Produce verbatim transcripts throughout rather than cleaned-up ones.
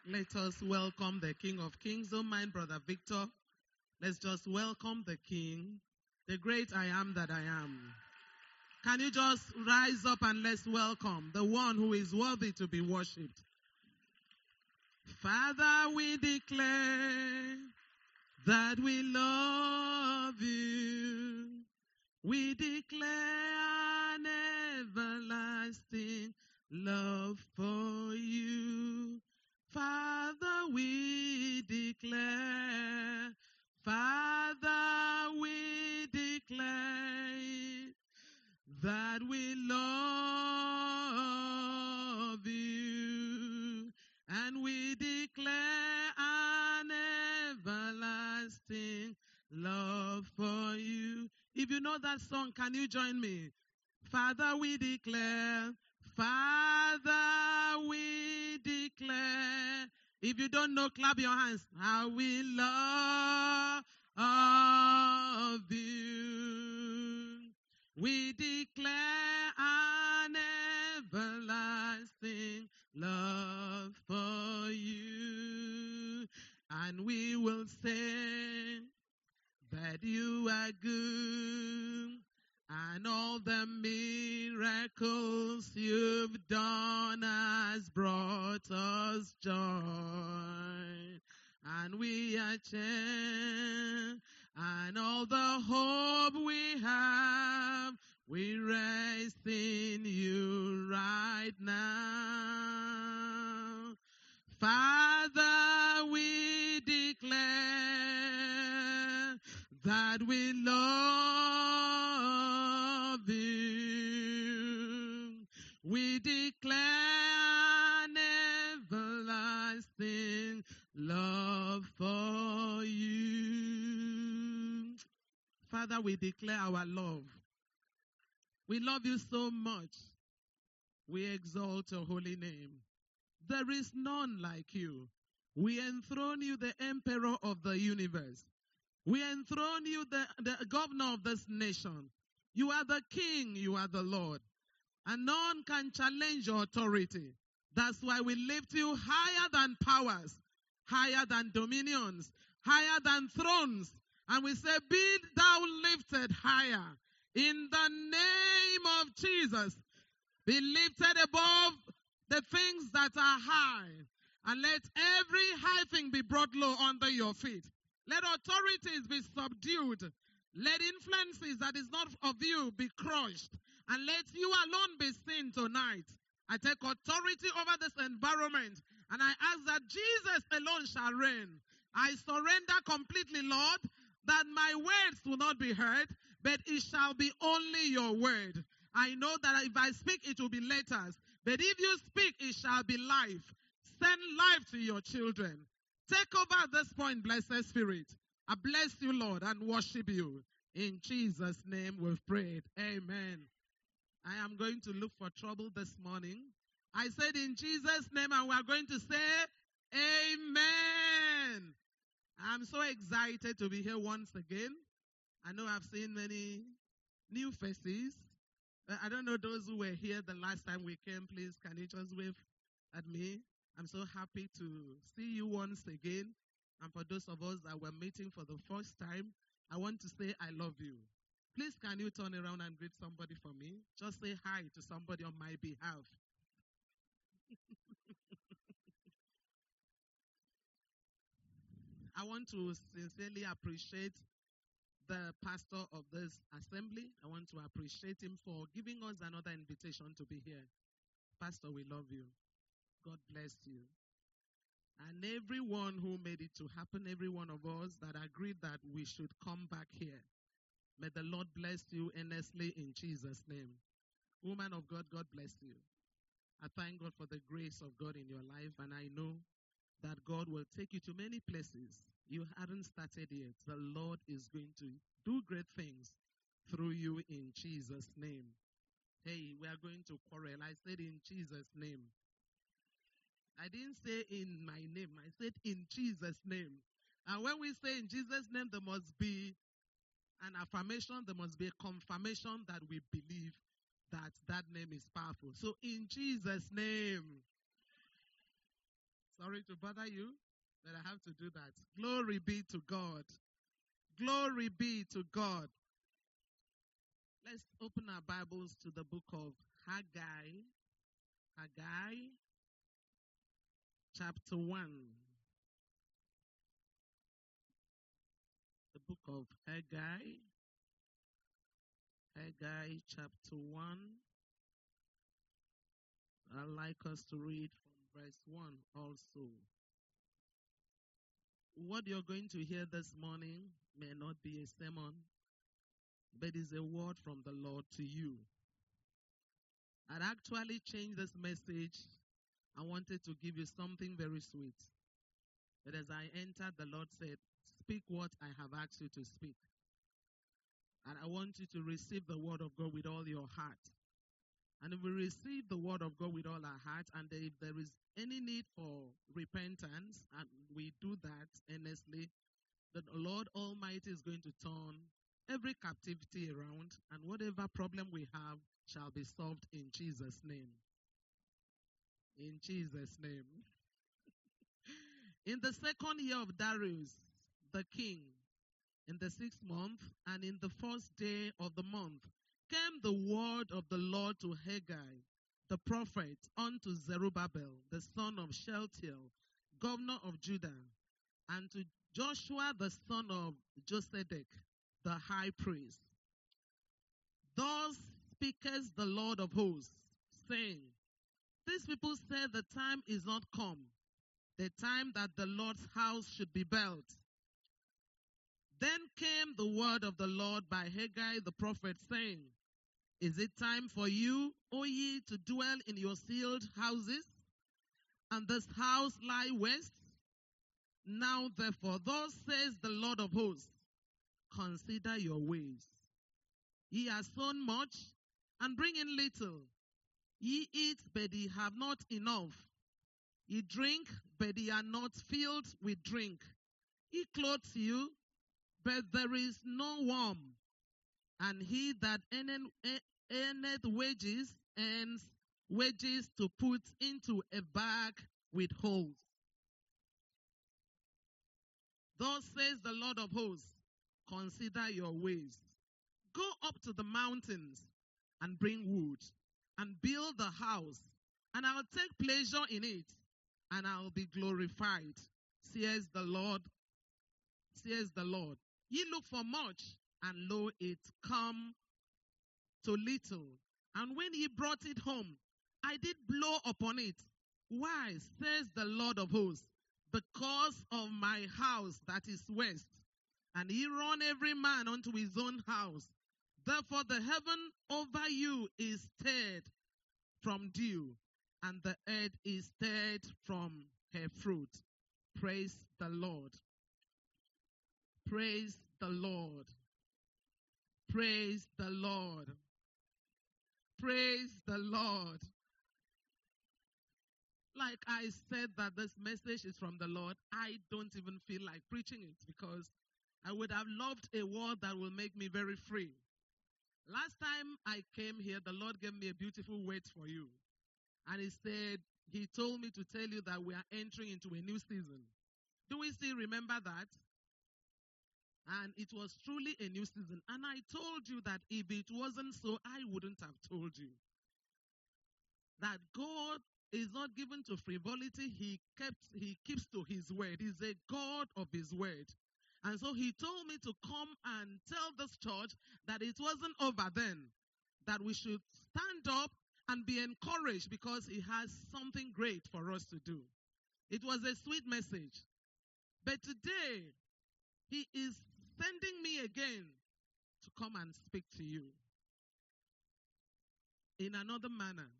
Let us welcome the King of Kings. Don't mind Brother Victor. Let's just welcome the King, the great I am that I am. Can you just rise up and let's welcome the one who is worthy to be worshipped. Father, we declare that we love you. We declare an everlasting love for you. Father, we declare, Father, we declare that we love you, and we declare an everlasting love for you. If you know that song, can you join me? Father, we declare, Father, we declare. If you don't know, clap your hands. How we love you. We declare an everlasting love for you. And we will say that you are good, and all the miracles you've done has brought us joy. And we are changed, and all the hope we have, we rest in you right now. Father, we declare that we love you. We declare an everlasting love for you. Father, we declare our love. We love you so much. We exalt your holy name. There is none like you. We enthrone you, the emperor of the universe. We enthrone you, the, the governor of this nation. You are the king, you are the Lord. And none can challenge your authority. That's why we lift you higher than powers, higher than dominions, higher than thrones. And we say, be thou lifted higher. In the name of Jesus, be lifted above the things that are high. And let every high thing be brought low under your feet. Let authorities be subdued. Let influences that is not of you be crushed. And let you alone be seen tonight. I take authority over this environment. And I ask that Jesus alone shall reign. I surrender completely, Lord, that my words will not be heard, but it shall be only your word. I know that if I speak, it will be letters. But if you speak, it shall be life. Send life to your children. Take over at this point, Blessed Spirit. I bless you, Lord, and worship you. In Jesus' name we've prayed. Amen. I am going to look for trouble this morning. I said in Jesus' name, and we are going to say, Amen. I'm so excited to be here once again. I know I've seen many new faces. I don't know those who were here the last time we came. Please, can you just wave at me? I'm so happy to see you once again. And for those of us that were meeting for the first time, I want to say I love you. Please, can you turn around and greet somebody for me? Just say hi to somebody on my behalf. I want to sincerely appreciate the pastor of this assembly. I want to appreciate him for giving us another invitation to be here. Pastor, we love you. God bless you. And everyone who made it to happen, every one of us that agreed that we should come back here. May the Lord bless you earnestly in Jesus' name. Woman of God, God bless you. I thank God for the grace of God in your life, and I know that God will take you to many places. You hadn't started yet. The Lord is going to do great things through you in Jesus' name. Hey, we are going to quarrel. I said in Jesus' name. I didn't say in my name. I said in Jesus' name. And when we say in Jesus' name, there must be an affirmation. There must be a confirmation that we believe that that name is powerful. So in Jesus' name. Sorry to bother you, but I have to do that. Glory be to God. Glory be to God. Let's open our Bibles to the book of Haggai. Haggai, chapter one. The book of Haggai. Haggai, chapter one. I'd like us to read from verse one also. What you're going to hear this morning may not be a sermon, but is a word from the Lord to you. I'd actually changed this message. I wanted to give you something very sweet. But as I entered, the Lord said, speak what I have asked you to speak. And I want you to receive the word of God with all your heart. And if we receive the word of God with all our heart, and if there is any need for repentance, and we do that earnestly, the Lord Almighty is going to turn every captivity around, and whatever problem we have shall be solved in Jesus' name. In Jesus' name. In the second year of Darius, the king, in the sixth month, and in the first day of the month, came the word of the Lord to Haggai, the prophet, unto Zerubbabel, the son of Shealtiel, governor of Judah, and to Joshua, the son of Josedek, the high priest. Thus speaketh the Lord of hosts, saying, these people say the time is not come, the time that the Lord's house should be built. Then came the word of the Lord by Haggai the prophet, saying, is it time for you, O ye, to dwell in your sealed houses, and this house lie waste? Now therefore, thus says the Lord of hosts, consider your ways. Ye have sown much, and bring in little. Ye eat, but ye have not enough. Ye drink, but ye are not filled with drink. He clothes you, but there is no warm. And he that earneth, earneth wages, earns wages to put into a bag with holes. Thus says the Lord of hosts, consider your ways. Go up to the mountains and bring wood, and build the house, and I'll take pleasure in it, and I'll be glorified, says the Lord, says the Lord. Ye look for much, and lo, it come to little. And when ye brought it home, I did blow upon it. Why, says the Lord of hosts, because of my house that is waste. And ye run every man unto his own house. Therefore the heaven over you is stirred from dew, and the earth is stirred from her fruit. Praise the Lord. Praise the Lord. Praise the Lord. Praise the Lord. Like I said that this message is from the Lord, I don't even feel like preaching it because I would have loved a word that will make me very free. Last time I came here, the Lord gave me a beautiful word for you. And he said, he told me to tell you that we are entering into a new season. Do we still remember that? And it was truly a new season. And I told you that if it wasn't so, I wouldn't have told you. That God is not given to frivolity. He kept, he keeps to his word. He's a God of his word. And so he told me to come and tell this church that it wasn't over then. That we should stand up and be encouraged because he has something great for us to do. It was a sweet message. But today, he is sending me again to come and speak to you in another manner,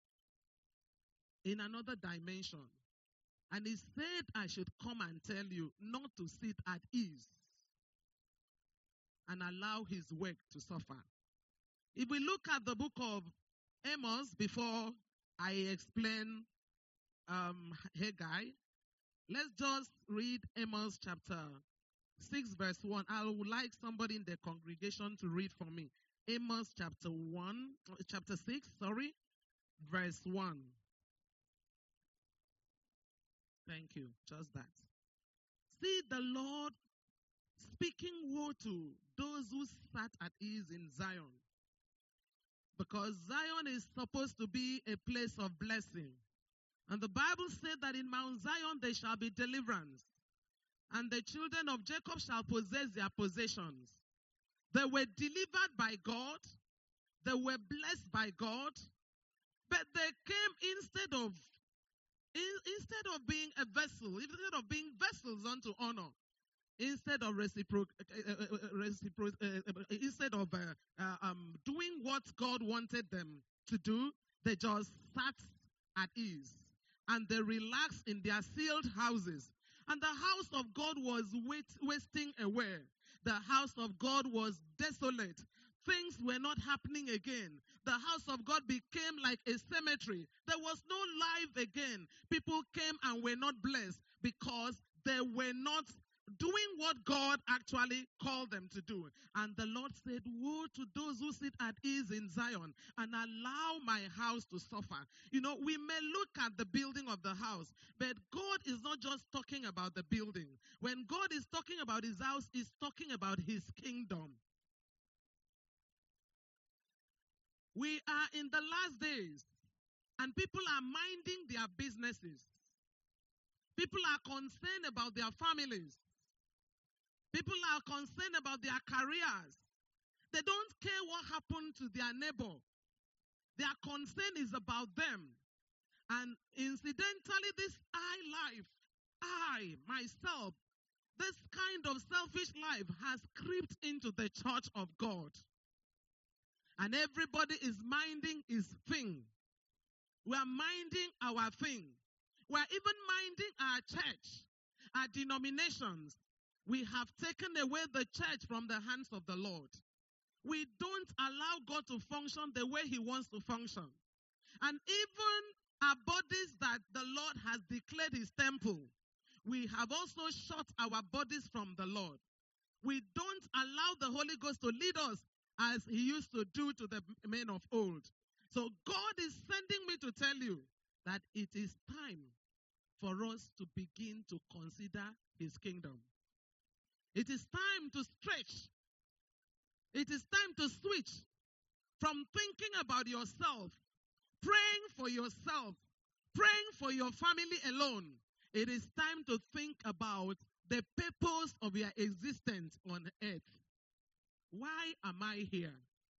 in another dimension. And he said I should come and tell you not to sit at ease and allow his work to suffer. If we look at the book of Amos before I explain um, Haggai, let's just read Amos chapter six verse one. I would like somebody in the congregation to read for me. Amos chapter one, chapter six, sorry, verse one. Thank you. Just that. See the Lord speaking woe to those who sat at ease in Zion. Because Zion is supposed to be a place of blessing. And the Bible said that in Mount Zion there shall be deliverance. And the children of Jacob shall possess their possessions. They were delivered by God. They were blessed by God. But they came instead of, instead of being a vessel, instead of being vessels unto honor, instead of recipro- uh, uh, recipro- uh, instead of uh, uh, um, doing what God wanted them to do, they just sat at ease. And they relaxed in their sealed houses. And the house of God was wait, wasting away. The house of God was desolate. Things were not happening again. The house of God became like a cemetery. There was no life again. People came and were not blessed because they were not doing what God actually called them to do. And the Lord said, woe to those who sit at ease in Zion and allow my house to suffer. You know, we may look at the building of the house, but God is not just talking about the building. When God is talking about his house, he's talking about his kingdom. We are in the last days, and people are minding their businesses. People are concerned about their families. People are concerned about their careers. They don't care what happened to their neighbor. Their concern is about them. And incidentally, this I life, I, myself, this kind of selfish life has crept into the church of God. And everybody is minding his thing. We are minding our thing. We are even minding our church, our denominations. We have taken away the church from the hands of the Lord. We don't allow God to function the way he wants to function. And even our bodies that the Lord has declared his temple, we have also shut our bodies from the Lord. We don't allow the Holy Ghost to lead us as he used to do to the men of old. So God is sending me to tell you that it is time for us to begin to consider his kingdom. It is time to stretch. It is time to switch from thinking about yourself, praying for yourself, praying for your family alone. It is time to think about the purpose of your existence on earth. Why am I here?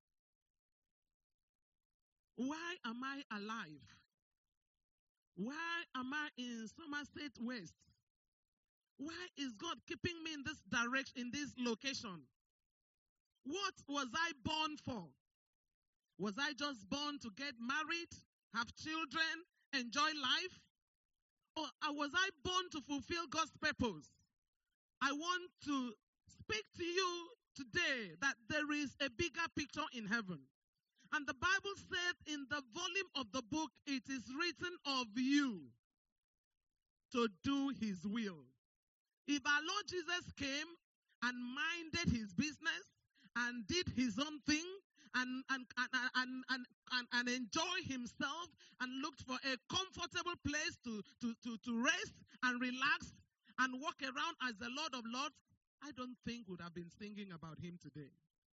Why am I alive? Why am I in Somerset West? Why is God keeping me in this direction, in this location? What was I born for? Was I just born to get married, have children, enjoy life? Or was I born to fulfill God's purpose? I want to speak to you today that there is a bigger picture in heaven. And the Bible said in the volume of the book, it is written of you to do his will. If our Lord Jesus came and minded his business and did his own thing and, and, and, and, and, and, and enjoy himself and looked for a comfortable place to, to, to, to rest and relax and walk around as the Lord of Lords, I don't think would have been singing about him today.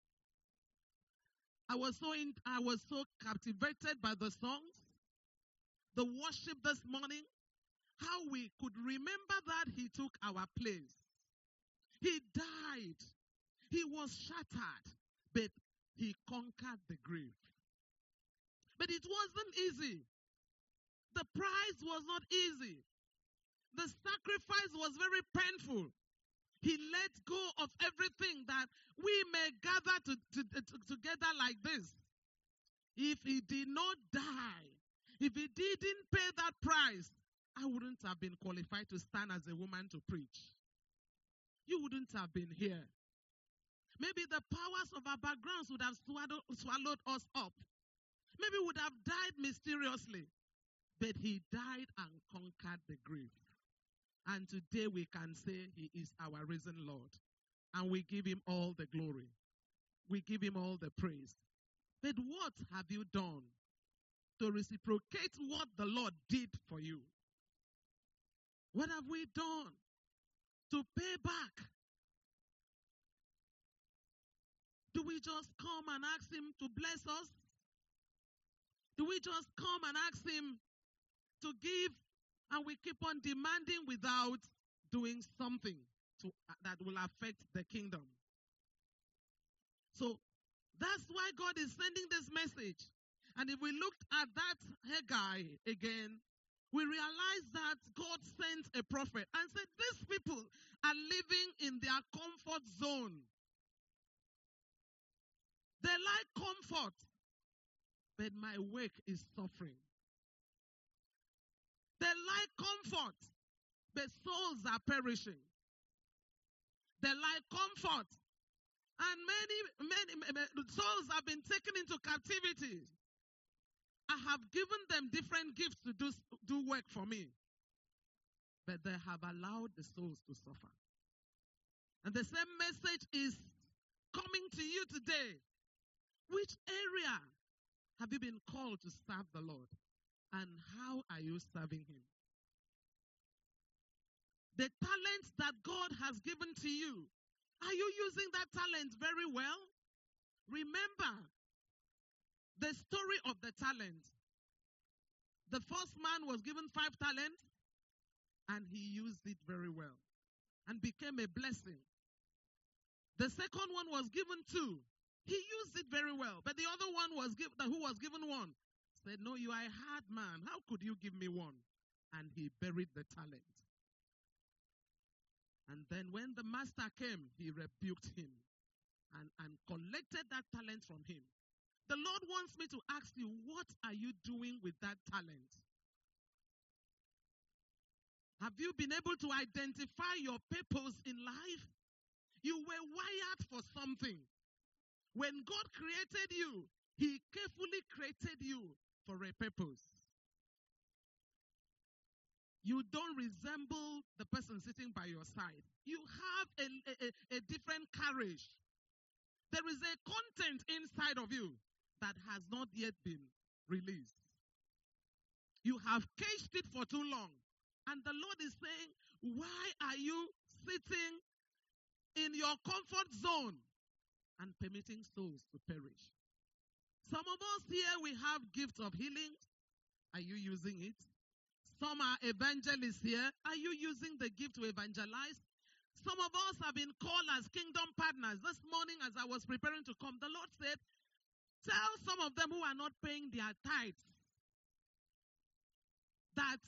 I was so in, I was so captivated by the songs, the worship this morning, how we could remember that he took our place. He died. He was shattered, but he conquered the grave. But it wasn't easy. The price was not easy. The sacrifice was very painful. He let go of everything that we may gather to, to, to, together like this. If he did not die, if he didn't pay that price, I wouldn't have been qualified to stand as a woman to preach. You wouldn't have been here. Maybe the powers of our backgrounds would have swallowed, swallowed us up. Maybe we would have died mysteriously. But he died and conquered the grave. And today we can say he is our risen Lord. And we give him all the glory. We give him all the praise. But what have you done to reciprocate what the Lord did for you? What have we done to pay back? Do we just come and ask him to bless us? Do we just come and ask him to give, and we keep on demanding without doing something to, uh, that will affect the kingdom? So that's why God is sending this message. And if we looked at that Haggai again, we realize that God sent a prophet and said, these people are living in their comfort zone. They like comfort, but my work is suffering. They like comfort, but souls are perishing. They like comfort, and many, many, many souls have been taken into captivity. I have given them different gifts to do, do work for me, but they have allowed the souls to suffer. And the same message is coming to you today. Which area have you been called to serve the Lord? And how are you serving him? The talent that God has given to you, are you using that talent very well? Remember the story of the talent. The first man was given five talents, and he used it very well and became a blessing. The second one was given two. He used it very well. But the other one was given, who was given one, said, no, you are a hard man. How could you give me one? And he buried the talent. And then when the master came, he rebuked him and, and collected that talent from him. The Lord wants me to ask you, what are you doing with that talent? Have you been able to identify your purpose in life? You were wired for something. When God created you, he carefully created you for a purpose. You don't resemble the person sitting by your side. You have a, a, a different carriage. There is a content inside of you that has not yet been released. You have caged it for too long. And the Lord is saying, why are you sitting in your comfort zone and permitting souls to perish? Some of us here, we have gifts of healing. Are you using it? Some are evangelists here. Are you using the gift to evangelize? Some of us have been called as kingdom partners. This morning as I was preparing to come, the Lord said, tell some of them who are not paying their tithes that,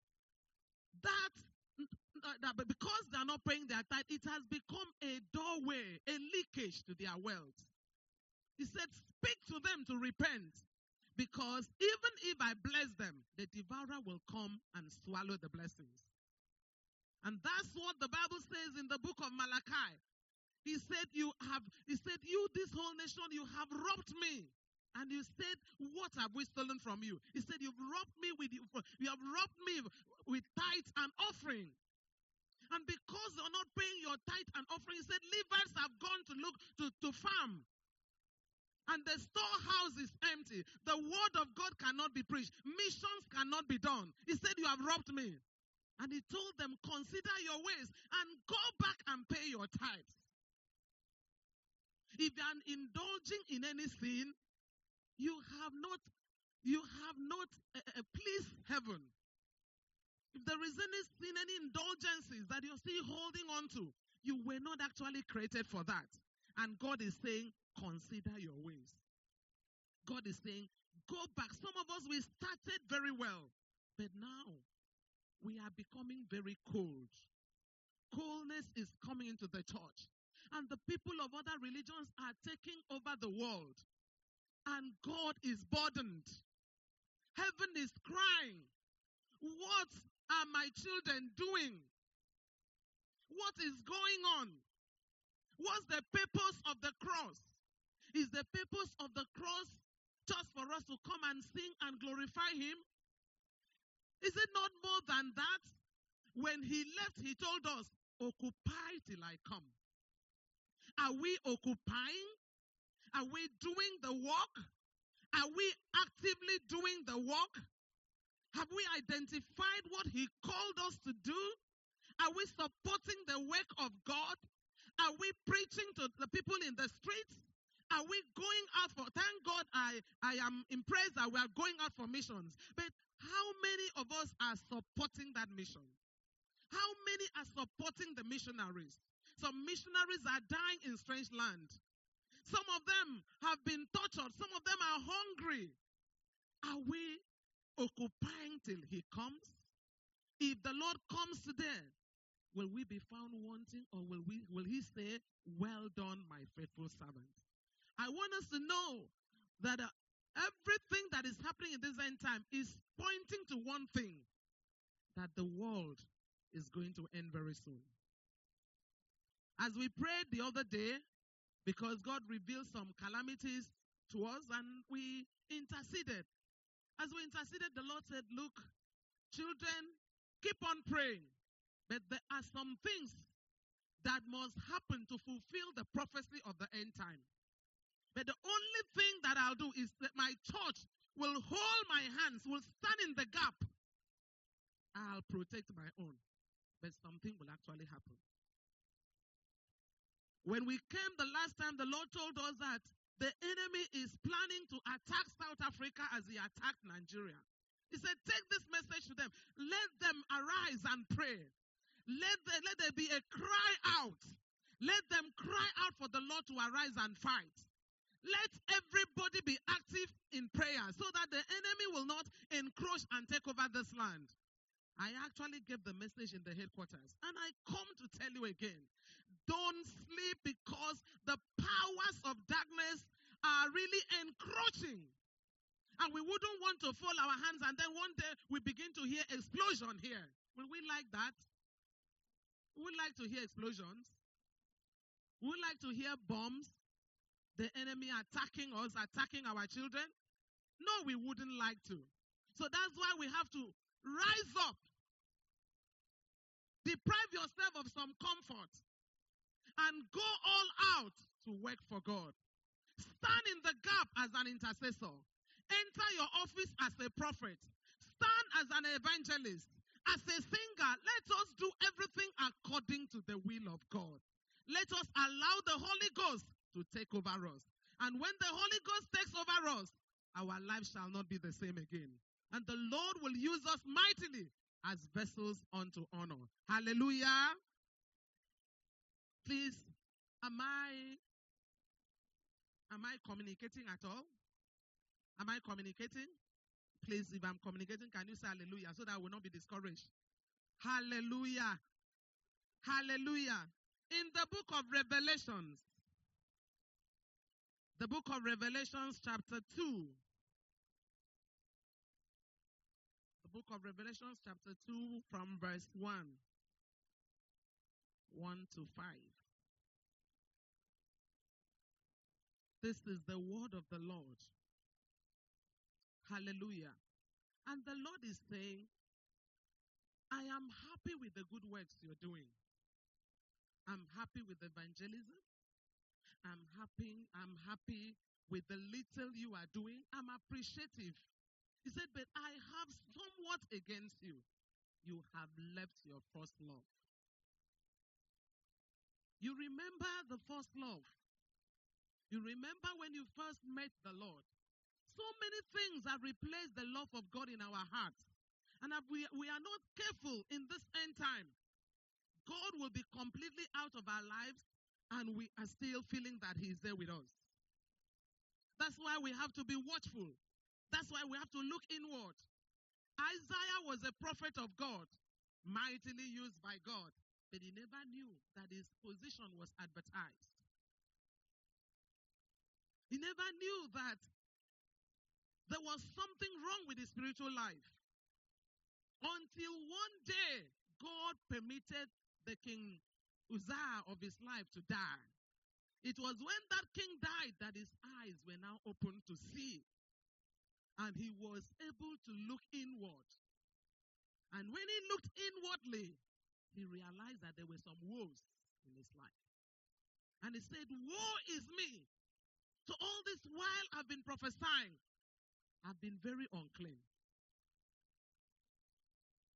that that because they are not paying their tithe, it has become a doorway, a leakage to their wealth. He said, speak to them to repent, because even if I bless them, the devourer will come and swallow the blessings. And that's what the Bible says in the book of Malachi. He said, you have, he said, you, this whole nation, you have robbed me. And you said, what have we stolen from you? He said, you've robbed me with, you have robbed me with tithe and offering. And because you're not paying your tithe and offering, he said, Levites have gone to look to, to farm. And the storehouse is empty. The word of God cannot be preached. Missions cannot be done. He said, you have robbed me. And he told them, consider your ways and go back and pay your tithes. If you are indulging in any sin, you have not, you have not uh, uh, pleased heaven. If there is any sin, any indulgences that you're still holding on to, you were not actually created for that. And God is saying, consider your ways. God is saying, go back. Some of us, we started very well, but now we are becoming very cold. Coldness is coming into the church. And the people of other religions are taking over the world. And God is burdened. Heaven is crying. What are my children doing? What is going on? What's the purpose of the cross? Is the purpose of the cross just for us to come and sing and glorify him? Is it not more than that? When he left, he told us, occupy till I come. Are we occupying? Are we doing the work? Are we actively doing the work? Have we identified what he called us to do? Are we supporting the work of God? Are we preaching to the people in the streets? Are we going out for, thank God I, I am impressed that we are going out for missions. But how many of us are supporting that mission? How many are supporting the missionaries? Some missionaries are dying in strange land. Some of them have been tortured. Some of them are hungry. Are we occupying till he comes? If the Lord comes today, will we be found wanting, or will we will he say, well done, my faithful servant? I want us to know that uh, everything that is happening in this end time is pointing to one thing, that the world is going to end very soon. As we prayed the other day, because God revealed some calamities to us and we interceded. As we interceded, the Lord said, look, children, keep on praying. But there are some things that must happen to fulfill the prophecy of the end time. But the only thing that I'll do is that my church will hold my hands, will stand in the gap. I'll protect my own. But something will actually happen. When we came the last time, the Lord told us that the enemy is planning to attack South Africa as he attacked Nigeria. He said, take this message to them. Let them arise and pray. Let, the, let there be a cry out. Let them cry out for the Lord to arise and fight. Let everybody be active in prayer so that the enemy will not encroach and take over this land. I actually gave the message in the headquarters. And I come to tell you again, don't sleep, because the powers of darkness are really encroaching. And we wouldn't want to fold our hands and then one day we begin to hear explosion here. Will we like that? We would like to hear explosions. We would like to hear bombs. The enemy attacking us, attacking our children. No, we wouldn't like to. So that's why we have to rise up. Deprive yourself of some comfort and go all out to work for God. Stand in the gap as an intercessor. Enter your office as a prophet. Stand as an evangelist. As a singer, let us do everything according to the will of God. Let us allow the Holy Ghost to take over us. And when the Holy Ghost takes over us, our lives shall not be the same again. And the Lord will use us mightily as vessels unto honor. Hallelujah. Please, am I, am I communicating at all? Am I communicating? Please, if I'm communicating, can you say hallelujah so that I will not be discouraged? Hallelujah. Hallelujah. In the book of Revelations, the book of Revelations chapter two. The book of Revelations chapter two from verse one. one to five. This is the word of the Lord. Hallelujah. And the Lord is saying, I am happy with the good works you're doing. I'm happy with evangelism. I'm happy, I'm happy with the little you are doing. I'm appreciative. He said, but I have somewhat against you. You have left your first love. You remember the first love. You remember when you first met the Lord. So many things have replaced the love of God in our hearts. And if we, we are not careful in this end time, God will be completely out of our lives and we are still feeling that He is there with us. That's why we have to be watchful. That's why we have to look inward. Isaiah was a prophet of God, mightily used by God, but he never knew that his position was advertised. He never knew that there was something wrong with his spiritual life. Until one day, God permitted the king Uzziah of his life to die. It was when that king died that his eyes were now open to see. And he was able to look inward. And when he looked inwardly, he realized that there were some woes in his life. And he said, woe is me. So all this while I've been prophesying, I've been very unclean.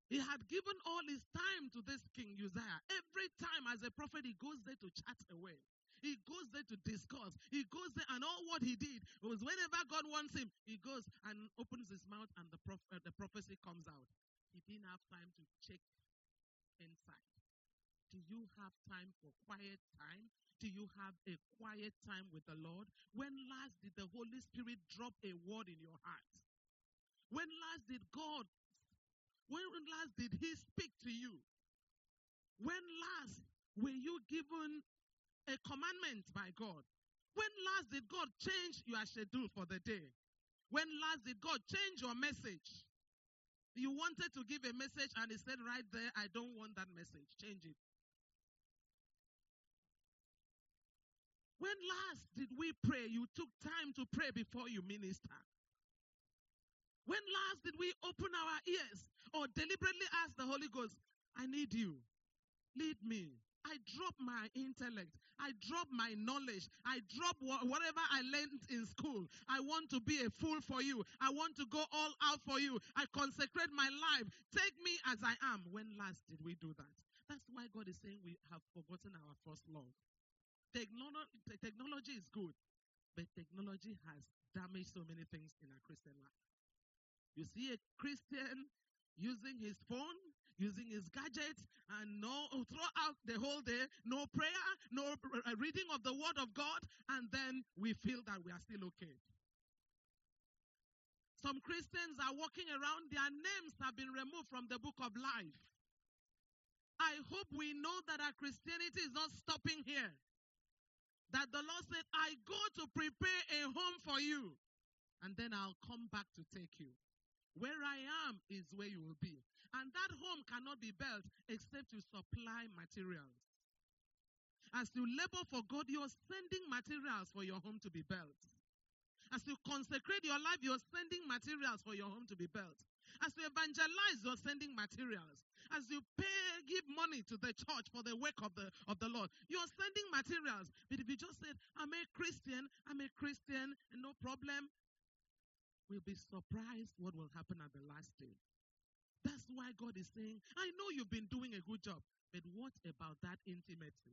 He had given all his time to this king Uzziah. Every time as a prophet, he goes there to chat away. He goes there to discuss. He goes there, and all what he did was whenever God wants him, he goes and opens his mouth, and the, prof- uh, the prophecy comes out. He didn't have time to check inside. Do you have time for quiet time? Do you have a quiet time with the Lord? When last did the Holy Spirit drop a word in your heart? When last did God, when last did he speak to you? When last were you given a commandment by God? When last did God change your schedule for the day? When last did God change your message? You wanted to give a message and he said right there, I don't want that message. Change it. When last did we pray? You took time to pray before you minister. When last did we open our ears or deliberately ask the Holy Ghost, I need you. Lead me. I drop my intellect. I drop my knowledge. I drop wh- whatever I learned in school. I want to be a fool for you. I want to go all out for you. I consecrate my life. Take me as I am. When last did we do that? That's why God is saying we have forgotten our first love. Technolo- te- technology is good, but technology has damaged so many things in our Christian life. You see a Christian using his phone, using his gadgets, and no throughout the whole day, no prayer, no uh, reading of the Word of God, and then we feel that we are still okay. Some Christians are walking around, their names have been removed from the book of life. I hope we know that our Christianity is not stopping here. That the Lord said, I go to prepare a home for you, and then I'll come back to take you. Where I am is where you will be. And that home cannot be built except you supply materials. As you labor for God, you're sending materials for your home to be built. As you consecrate your life, you're sending materials for your home to be built. As you evangelize, you're sending materials. As you pay, give money to the church for the work of the, of the Lord, you're sending materials. But if you just said, I'm a Christian, I'm a Christian, no problem, we'll be surprised what will happen at the last day. That's why God is saying, I know you've been doing a good job, but what about that intimacy?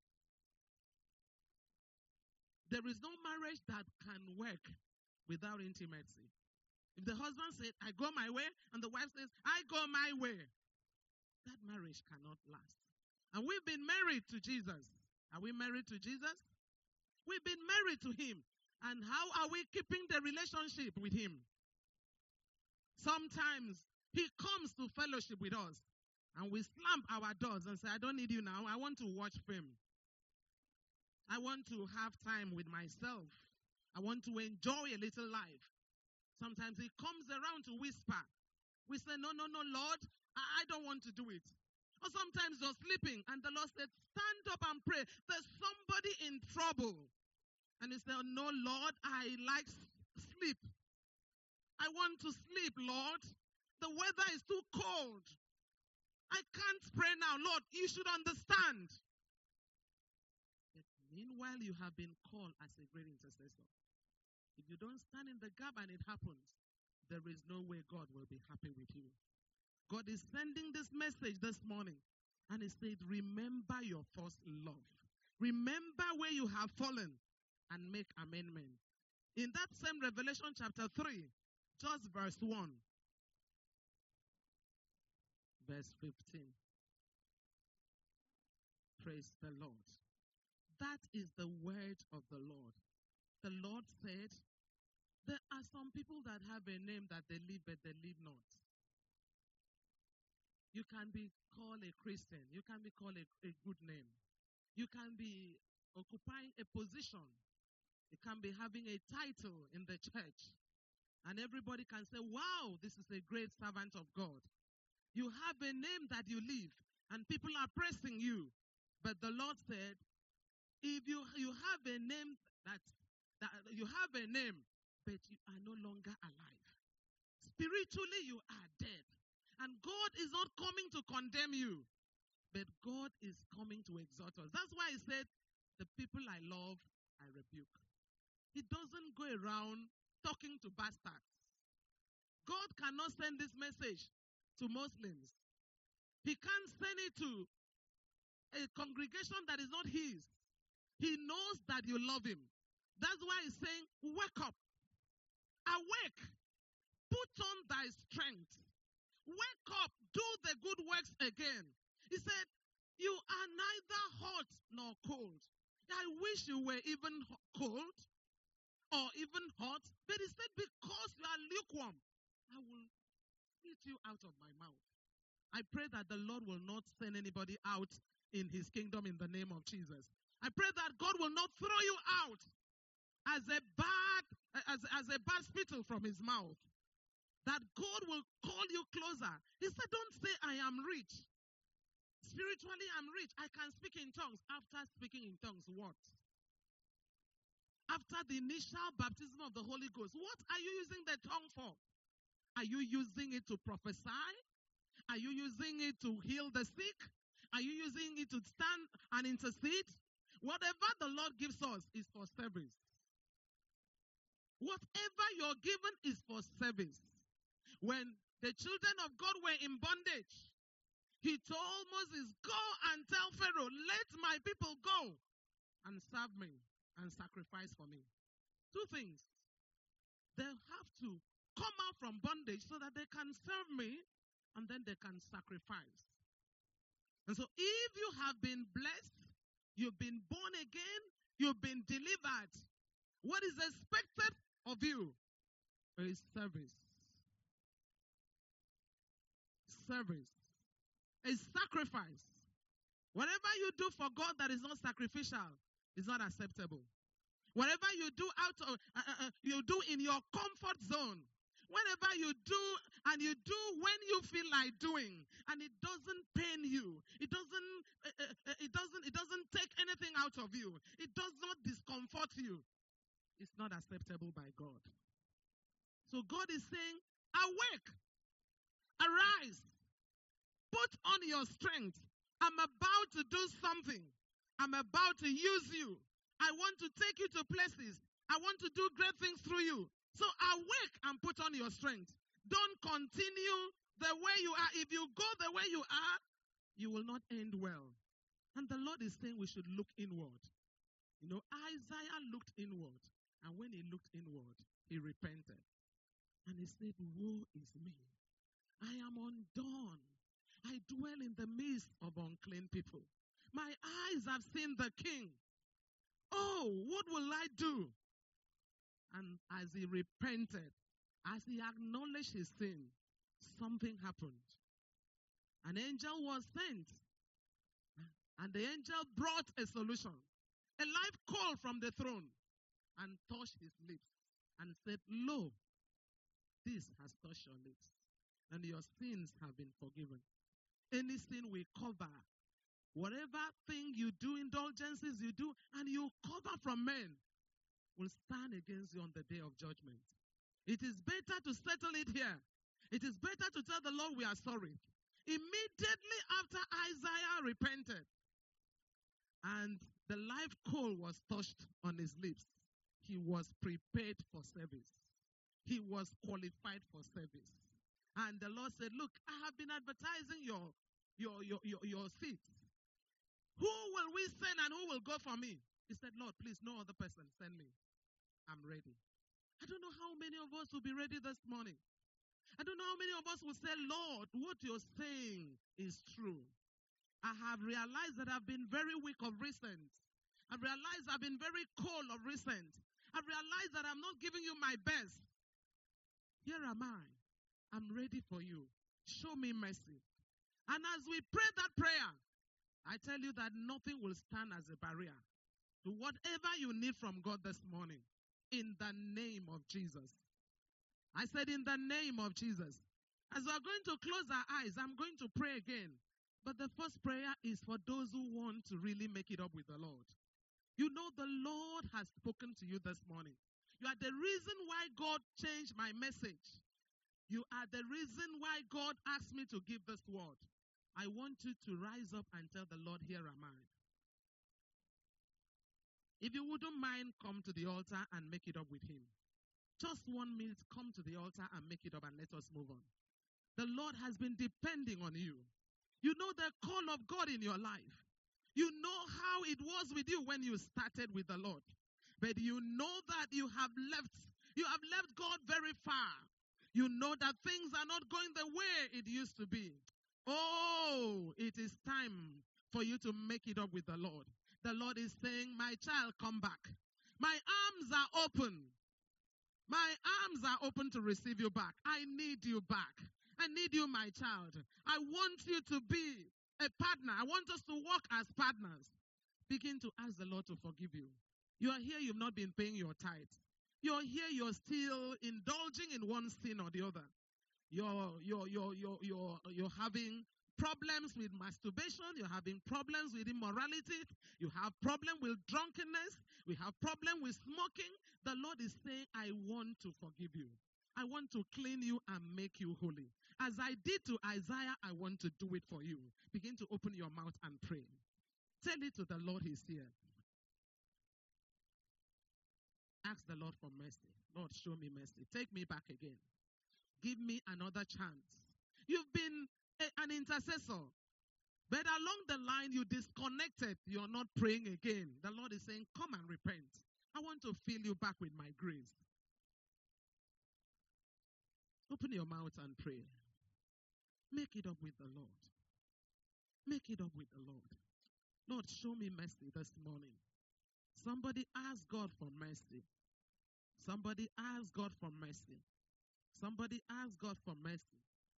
There is no marriage that can work without intimacy. If the husband said, I go my way, and the wife says, I go my way, that marriage cannot last. And we've been married to Jesus. Are we married to Jesus? We've been married to him. And how are we keeping the relationship with him? Sometimes he comes to fellowship with us, and we slam our doors and say, I don't need you now. I want to watch film. I want to have time with myself. I want to enjoy a little life. Sometimes he comes around to whisper. We say, no, no, no, Lord, I, I don't want to do it. Or sometimes you're sleeping, and the Lord said, stand up and pray. There's somebody in trouble. And he said, no, Lord, I like sleep. I want to sleep, Lord. The weather is too cold. I can't pray now. Lord, you should understand. But meanwhile, you have been called as a great intercessor. If you don't stand in the gap and it happens, there is no way God will be happy with you. God is sending this message this morning, and he said, remember your first love. Remember where you have fallen and make amendment. In that same Revelation chapter three, just verse one, verse fifteen. Praise the Lord. That is the word of the Lord. The Lord said, there are some people that have a name that they live, but they live not. You can be called a Christian. You can be called a, a good name. You can be occupying a position. You can be having a title in the church. And everybody can say, wow, this is a great servant of God. You have a name that you live, and people are praising you. But the Lord said, if you, you have a name that, that you have a name, but you are no longer alive. Spiritually, you are dead. And God is not coming to condemn you, but God is coming to exhort us. That's why he said, the people I love, I rebuke. He doesn't go around talking to bastards. God cannot send this message to Muslims He can't send it to a congregation that is not his. He knows that you love him. That's why he's saying, wake up. Awake. Put on thy strength. Wake up. Do the good works again. He said, you are neither hot nor cold. I wish you were even cold or even hot. But he said, because you are lukewarm, I will spit you out of my mouth. I pray that the Lord will not send anybody out in his kingdom in the name of Jesus. I pray that God will not throw you out as a bad, as, as a bad spittle from his mouth. That God will call you closer. He said, don't say I am rich. Spiritually, I'm rich. I can speak in tongues. After speaking in tongues, what? After the initial baptism of the Holy Ghost, what are you using the tongue for? Are you using it to prophesy? Are you using it to heal the sick? Are you using it to stand and intercede? Whatever the Lord gives us is for service. Whatever you're given is for service. When the children of God were in bondage, he told Moses, go and tell Pharaoh, let my people go and serve me and sacrifice for me. Two things. They have to come out from bondage so that they can serve me and then they can sacrifice. And so if you have been blessed, you've been born again, you've been delivered, what is expected of you is service. Service. A sacrifice. Whatever you do for God that is not sacrificial is not acceptable. Whatever you do out of, uh, uh, you do in your comfort zone, whenever you do and you do when you feel like doing, and it doesn't pain you, it doesn't, uh, uh, it doesn't, it doesn't take anything out of you, it does not discomfort you, it's not acceptable by God. So God is saying, awake, arise, put on your strength. I'm about to do something. I'm about to use you. I want to take you to places. I want to do great things through you. So awake and put on your strength. Don't continue the way you are. If you go the way you are, you will not end well. And the Lord is saying we should look inward. You know, Isaiah looked inward. And when he looked inward, he repented. And he said, woe is me. I am undone. I dwell in the midst of unclean people. My eyes have seen the King. Oh, what will I do? And as he repented, as he acknowledged his sin, something happened. An angel was sent. And the angel brought a solution. A live call from the throne. And touched his lips. And said, lo, this has touched your lips. And your sins have been forgiven. Any sin we cover, whatever thing you do, indulgences you do, and you cover from men, will stand against you on the day of judgment. It is better to settle it here. It is better to tell the Lord we are sorry. Immediately after Isaiah repented, and the live coal was touched on his lips, he was prepared for service. He was qualified for service. And the Lord said, look, I have been advertising your, your, your, your, your seats. Who will we send and who will go for me? He said, Lord, please, no other person, send me. I'm ready. I don't know how many of us will be ready this morning. I don't know how many of us will say, Lord, what you're saying is true. I have realized that I've been very weak of recent. I've realized I've been very cold of recent. I've realized that I'm not giving you my best. Here am I. I'm ready for you. Show me mercy. And as we pray that prayer, I tell you that nothing will stand as a barrier to whatever you need from God this morning. In the name of Jesus. I said in the name of Jesus. As we are going to close our eyes, I'm going to pray again. But the first prayer is for those who want to really make it up with the Lord. You know the Lord has spoken to you this morning. You are the reason why God changed my message. You are the reason why God asked me to give this word. I want you to rise up and tell the Lord, here am I. If you wouldn't mind, come to the altar and make it up with him. Just one minute, come to the altar and make it up and let us move on. The Lord has been depending on you. You know the call of God in your life. You know how it was with you when you started with the Lord. But you know that you have left, you have left God very far. You know that things are not going the way it used to be. Oh, it is time for you to make it up with the Lord. The Lord is saying, my child, come back. My arms are open. My arms are open to receive you back. I need you back. I need you, my child. I want you to be a partner. I want us to work as partners. Begin to ask the Lord to forgive you. You are here, you've not been paying your tithes. You're here, you're still indulging in one sin or the other. You're, you're, you're, you're, you're, you're having problems with masturbation. You're having problems with immorality. You have problem with drunkenness. We have problem with smoking. The Lord is saying, I want to forgive you. I want to clean you and make you holy. As I did to Isaiah, I want to do it for you. Begin to open your mouth and pray. Tell it to the Lord, he's here. Ask the Lord for mercy. Lord, show me mercy. Take me back again. Give me another chance. You've been a, an intercessor, but along the line you disconnected. You're not praying again. The Lord is saying, come and repent. I want to fill you back with my grace. Open your mouth and pray. Make it up with the Lord. Make it up with the Lord. Lord, show me mercy this morning. Somebody ask God for mercy. Somebody ask God for mercy. Somebody ask God for mercy.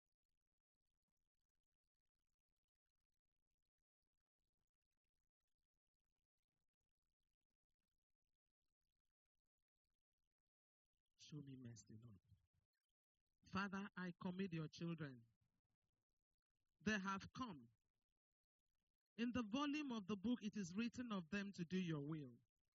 Show me mercy, Lord. Father, I commit your children. They have come. In the volume of the book, it is written of them to do your will.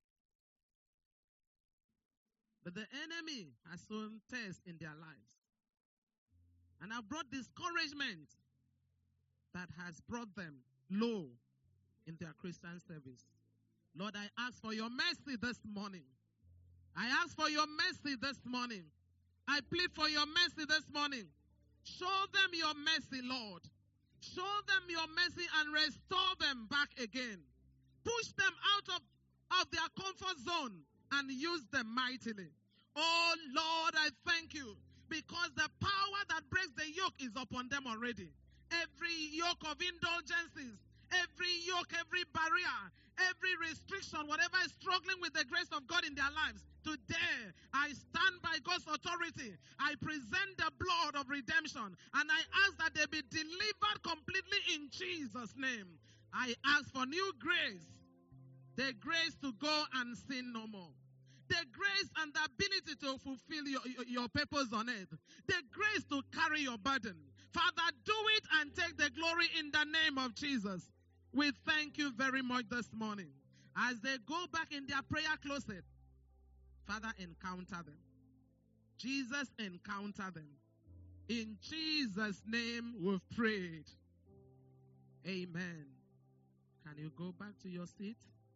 But the enemy has sown tests in their lives. And have brought discouragement that has brought them low in their Christian service. Lord, I ask for your mercy this morning. I ask for your mercy this morning. I plead for your mercy this morning. Show them your mercy, Lord. Show them your mercy and restore them back again. Push them out of, of their comfort zone and use them mightily. Oh, Lord, I thank you because the power that breaks the yoke is upon them already. Every yoke of indulgences, every yoke, every barrier, every restriction, whatever is struggling with the grace of God in their lives, today I stand by God's authority. I present the blood of redemption and I ask that they be delivered completely in Jesus' name. I ask for new grace, the grace to go and sin no more. The grace and the ability to fulfill your, your, your purpose on earth. The grace to carry your burden. Father, do it and take the glory in the name of Jesus. We thank you very much this morning. As they go back in their prayer closet, Father, encounter them. Jesus, encounter them. In Jesus' name we've prayed. Amen. Can you go back to your seat?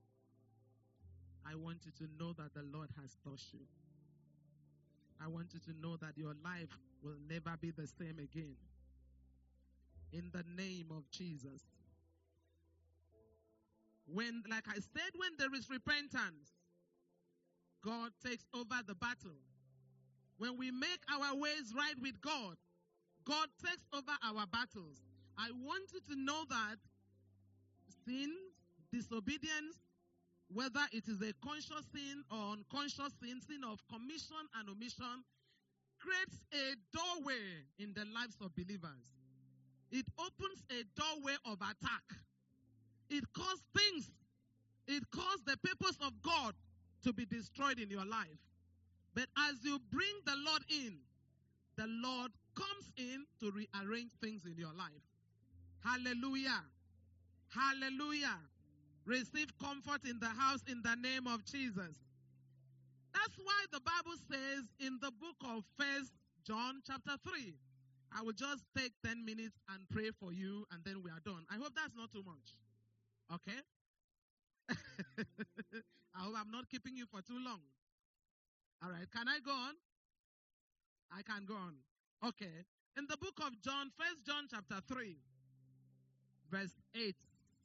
I want you to know that the Lord has touched you. I want you to know that your life will never be the same again. In the name of Jesus. When, like I said, when there is repentance, God takes over the battle. When we make our ways right with God, God takes over our battles. I want you to know that sin, disobedience, whether it is a conscious sin or unconscious sin, sin of commission and omission, creates a doorway in the lives of believers. It opens a doorway of attack. It causes things, it causes the purpose of God to be destroyed in your life. But as you bring the Lord in, the Lord comes in to rearrange things in your life. Hallelujah. Hallelujah. Receive comfort in the house in the name of Jesus. That's why the Bible says in the book of First John chapter three, I will just take ten minutes and pray for you and then we are done. I hope that's not too much. Okay? I hope I'm not keeping you for too long. All right, can I go on? I can go on. Okay. In the book of John, First John chapter three, verse eight.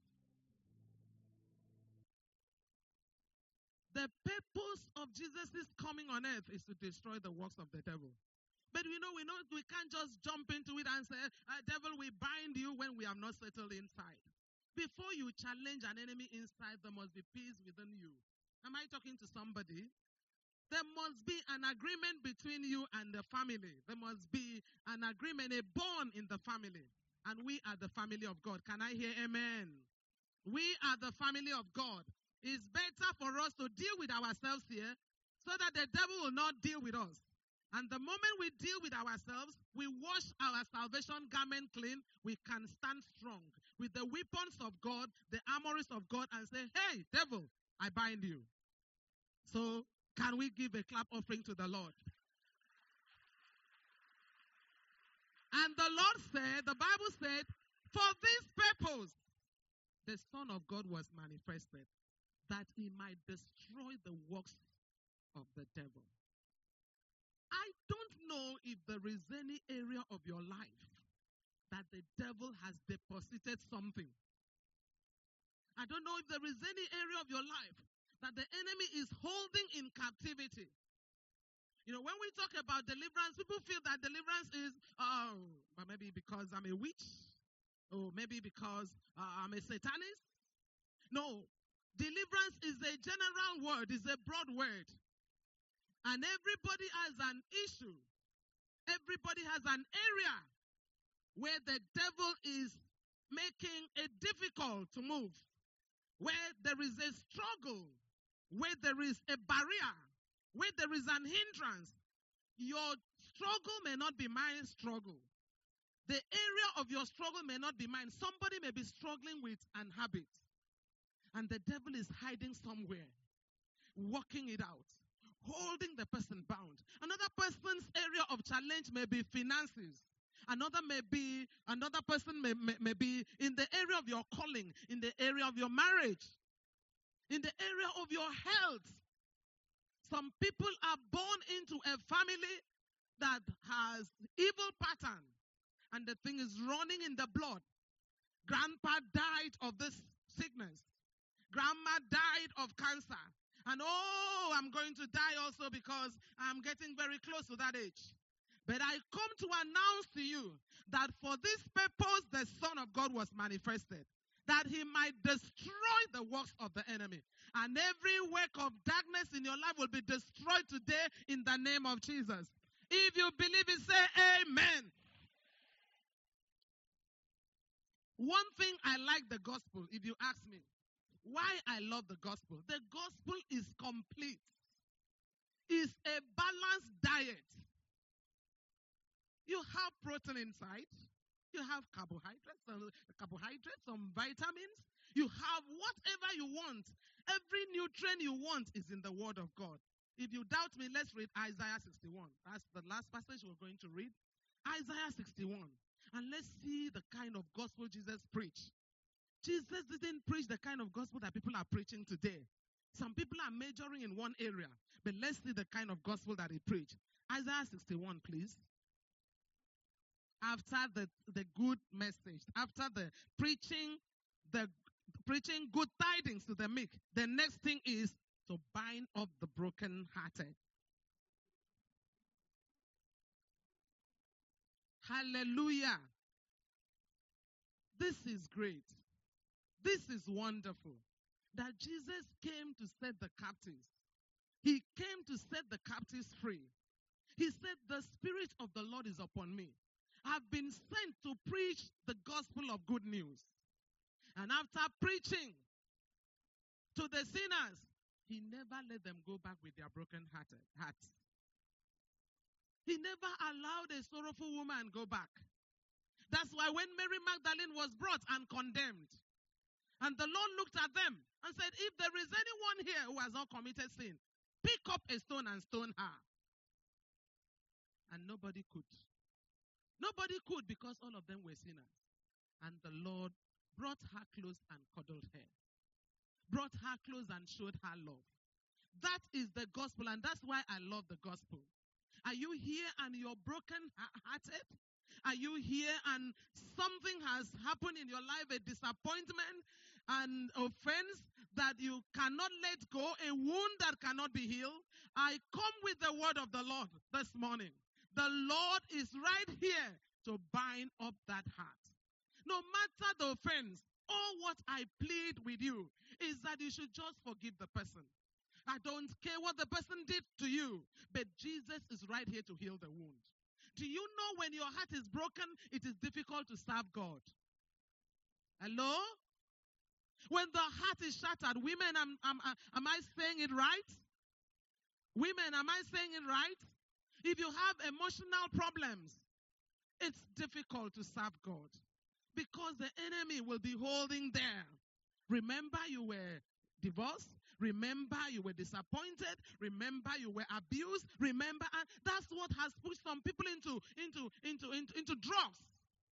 The purpose of Jesus' coming on earth is to destroy the works of the devil. But we know, we know we can't just jump into it and say, uh, devil, we bind you when we have not settled inside. Before you challenge an enemy inside, there must be peace within you. Am I talking to somebody? There must be an agreement between you and the family. There must be an agreement, a bond in the family. And we are the family of God. Can I hear amen? We are the family of God. It's better for us to deal with ourselves here so that the devil will not deal with us. And the moment we deal with ourselves, we wash our salvation garment clean, we can stand strong with the weapons of God, the armories of God, and say, hey, devil, I bind you. So, can we give a clap offering to the Lord? And the Lord said, the Bible said, for this purpose, the Son of God was manifested, that he might destroy the works of the devil. I don't know if there is any area of your life that the devil has deposited something. I don't know if there is any area of your life that the enemy is holding in captivity. You know, when we talk about deliverance, people feel that deliverance is, oh, but maybe because I'm a witch, or maybe because uh, I'm a satanist. No, deliverance is a general word, is a broad word. And everybody has an issue. Everybody has an area where the devil is making it difficult to move, where there is a struggle, where there is a barrier, where there is an hindrance. Your struggle may not be my struggle. The area of your struggle may not be mine. Somebody may be struggling with an habit, and the devil is hiding somewhere, working it out, holding the person bound. Another person's area of challenge may be finances. Another may be, another person may, may, may be in the area of your calling, in the area of your marriage, in the area of your health. Some people are born into a family that has evil pattern, and the thing is running in the blood. Grandpa died of this sickness. Grandma died of cancer. And oh, I'm going to die also because I'm getting very close to that age. But I come to announce to you that for this purpose, the Son of God was manifested, that he might destroy the works of the enemy. And every work of darkness in your life will be destroyed today in the name of Jesus. If you believe it, say amen. One thing I like the gospel, if you ask me, why I love the gospel. The gospel is complete. It's a balanced diet. You have protein inside. You have carbohydrates, some carbohydrates, some vitamins. You have whatever you want. Every nutrient you want is in the Word of God. If you doubt me, let's read Isaiah sixty-one. That's the last passage we're going to read. Isaiah sixty-one. And let's see the kind of gospel Jesus preached. Jesus didn't preach the kind of gospel that people are preaching today. Some people are majoring in one area, but let's see the kind of gospel that he preached. Isaiah sixty-one, please. After the, the good message, after the preaching, the preaching good tidings to the meek, the next thing is to bind up the brokenhearted. Hallelujah. This is great. This is wonderful. That Jesus came to set the captives. He came to set the captives free. He said, the Spirit of the Lord is upon me. I've been sent to preach the gospel of good news. And after preaching to the sinners, he never let them go back with their broken hearts. He never allowed a sorrowful woman go back. That's why when Mary Magdalene was brought and condemned, and the Lord looked at them and said, if there is anyone here who has not committed sin, pick up a stone and stone her. And nobody could. Nobody could because all of them were sinners. And the Lord brought her close and cuddled her. Brought her close and showed her love. That is the gospel, and that's why I love the gospel. Are you here and you're broken hearted? Are you here and something has happened in your life, a disappointment and offense that you cannot let go, a wound that cannot be healed? I come with the word of the Lord this morning. The Lord is right here to bind up that heart. No matter the offense, all what I plead with you is that you should just forgive the person. I don't care what the person did to you, but Jesus is right here to heal the wound. Do you know when your heart is broken, it is difficult to serve God? Hello? When the heart is shattered, women, am, am, am I saying it right? Women, am I saying it right? If you have emotional problems, it's difficult to serve God because the enemy will be holding there. Remember you were divorced. Remember you were disappointed. Remember you were abused. Remember, and that's what has pushed some people into, into, into, into, into drugs.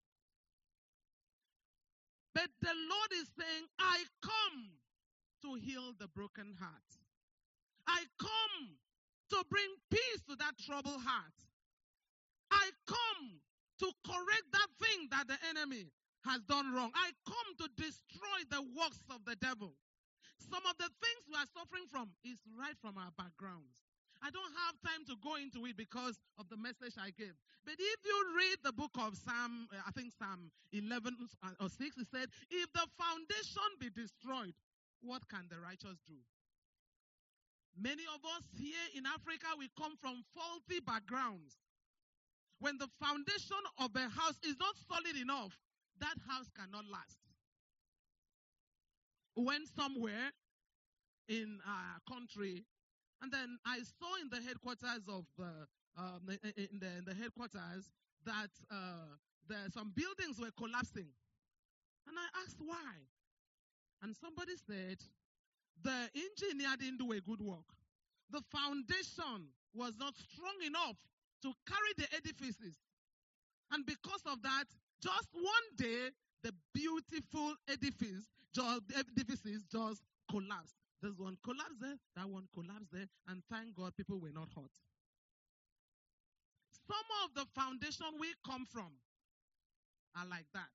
But the Lord is saying, I come to heal the broken heart. I come to bring peace to that troubled heart. I come to correct that thing that the enemy has done wrong. I come to destroy the works of the devil. Some of the things we are suffering from is right from our backgrounds. I don't have time to go into it because of the message I gave. But if you read the book of Psalm, I think Psalm eleven or six, it said, if the foundation be destroyed, what can the righteous do? Many of us here in Africa, we come from faulty backgrounds. When the foundation of a house is not solid enough, that house cannot last. Went somewhere in our country, and then I saw in the headquarters of the um, in, the, in the headquarters that uh, there some buildings were collapsing, and I asked why, and somebody said the engineer didn't do a good work. The foundation was not strong enough to carry the edifices, and because of that, just one day the beautiful edifice just, edifices just collapsed. This one collapsed there, that one collapsed there, and thank God people were not hurt. Some of the foundation we come from are like that.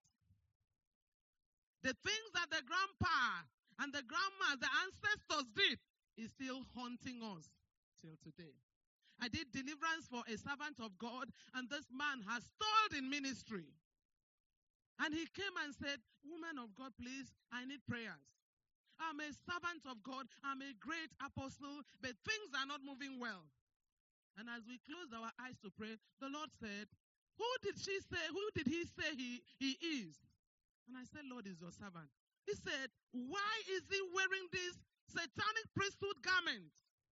The things that the grandpa and the grandma, the ancestors did, is still haunting us till today. I did deliverance for a servant of God, and this man has stalled in ministry. And he came and said, woman of God, please, I need prayers. I'm a servant of God. I'm a great apostle, but things are not moving well. And as we closed our eyes to pray, the Lord said, who did she say, who did he say he, he is? And I said, Lord is your servant. He said, why is he wearing this satanic priesthood garment?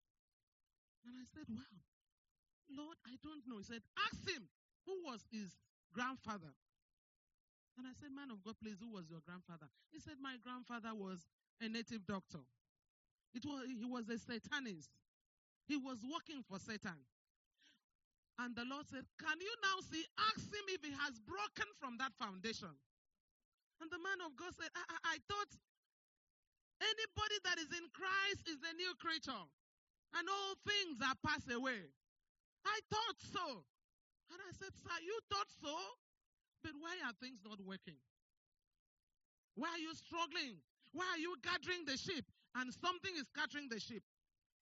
And I said, wow, Lord, I don't know. He said, ask him who was his grandfather. And I said, man of God, please, who was your grandfather? He said, my grandfather was a native doctor. It was, he was a satanist. He was working for Satan. And the Lord said, can you now see, ask him if he has broken from that foundation. And the man of God said, I, I, I thought anybody that is in Christ is a new creature. And all things are passed away. I thought so. And I said, sir, you thought so? But why are things not working? Why are you struggling? Why are you gathering the sheep? And something is scattering the sheep.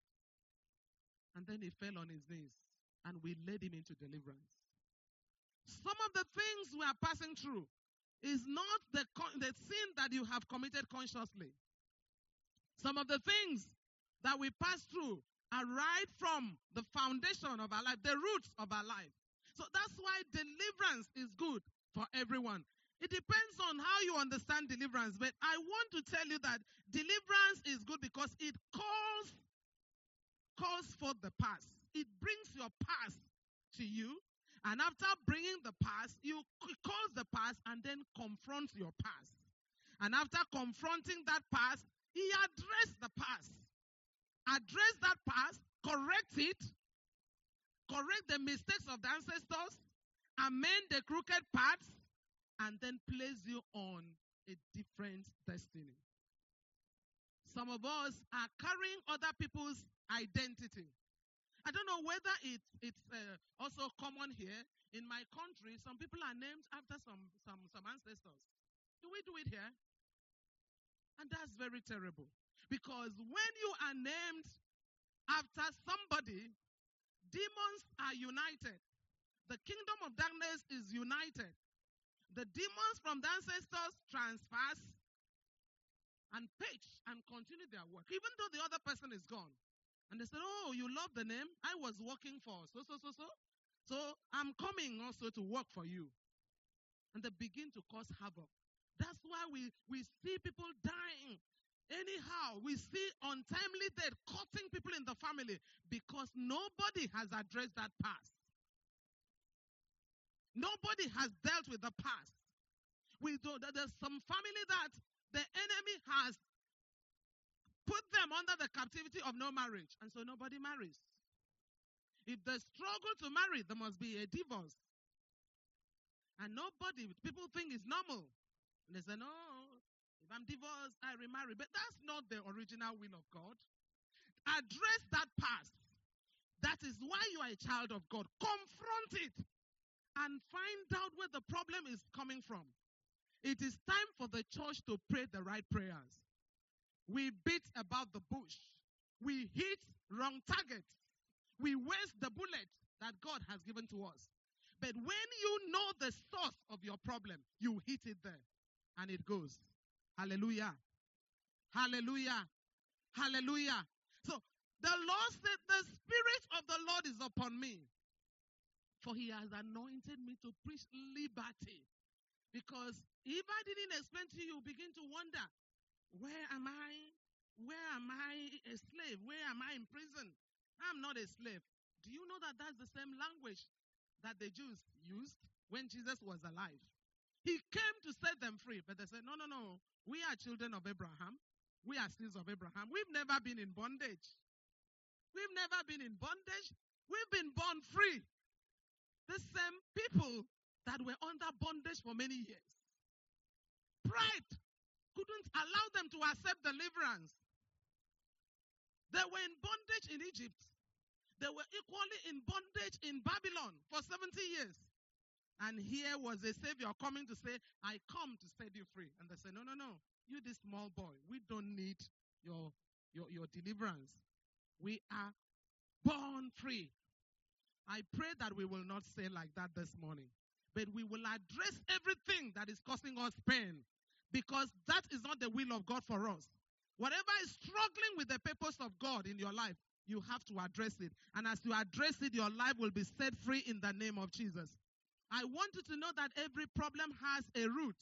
And then he fell on his knees. And we led him into deliverance. Some of the things we are passing through is not the, the sin that you have committed consciously. Some of the things that we pass through are right from the foundation of our life, the roots of our life. So that's why deliverance is good for everyone. It depends on how you understand deliverance, but I want to tell you that deliverance is good because it calls, calls for the past. It brings your past to you, and after bringing the past, you it calls the past and then confronts your past. And after confronting that past, he addressed the past. Address that past, correct it, correct the mistakes of the ancestors, amend the crooked paths, and then place you on a different destiny. Some of us are carrying other people's identity. I don't know whether it, it's uh, also common here. In my country, some people are named after some, some, some ancestors. Do we do it here? And that's very terrible. Because when you are named after somebody, demons are united. The kingdom of darkness is united. The demons from the ancestors transfers and pitch and continue their work, even though the other person is gone. And they said, oh, you love the name? I was working for so, so, so, so. So I'm coming also to work for you. And they begin to cause havoc. That's why we, we see people dying. Anyhow, we see untimely death cutting people in the family because nobody has addressed that past. Nobody has dealt with the past. We do, there's some family that the enemy has put them under the captivity of no marriage, and so nobody marries. If they struggle to marry, there must be a divorce. And nobody, people think it's normal. And they say, no, if I'm divorced, I remarry. But that's not the original will of God. Address that past. That is why you are a child of God. Confront it and find out where the problem is coming from. It is time for the church to pray the right prayers. We beat about the bush. We hit wrong targets. We waste the bullet that God has given to us. But when you know the source of your problem, you hit it there. And it goes. Hallelujah. Hallelujah. Hallelujah. So the Lord said, the Spirit of the Lord is upon me. For he has anointed me to preach liberty. Because if I didn't explain to you, you begin to wonder, where am I? Where am I a slave? Where am I in prison? I'm not a slave. Do you know that that's the same language that the Jews used when Jesus was alive? He came to set them free, but they said, no, no, no. We are children of Abraham. We are sons of Abraham. We've never been in bondage. We've never been in bondage. We've been born free. The same people that were under bondage for many years. Pride couldn't allow them to accept deliverance. They were in bondage in Egypt. They were equally in bondage in Babylon for seventy years. And here was a Savior coming to say, I come to set you free. And they said, no, no, no. You this small boy, we don't need your, your, your deliverance. We are born free. I pray that we will not say like that this morning. But we will address everything that is causing us pain. Because that is not the will of God for us. Whatever is struggling with the purpose of God in your life, you have to address it. And as you address it, your life will be set free in the name of Jesus. I want you to know that every problem has a root.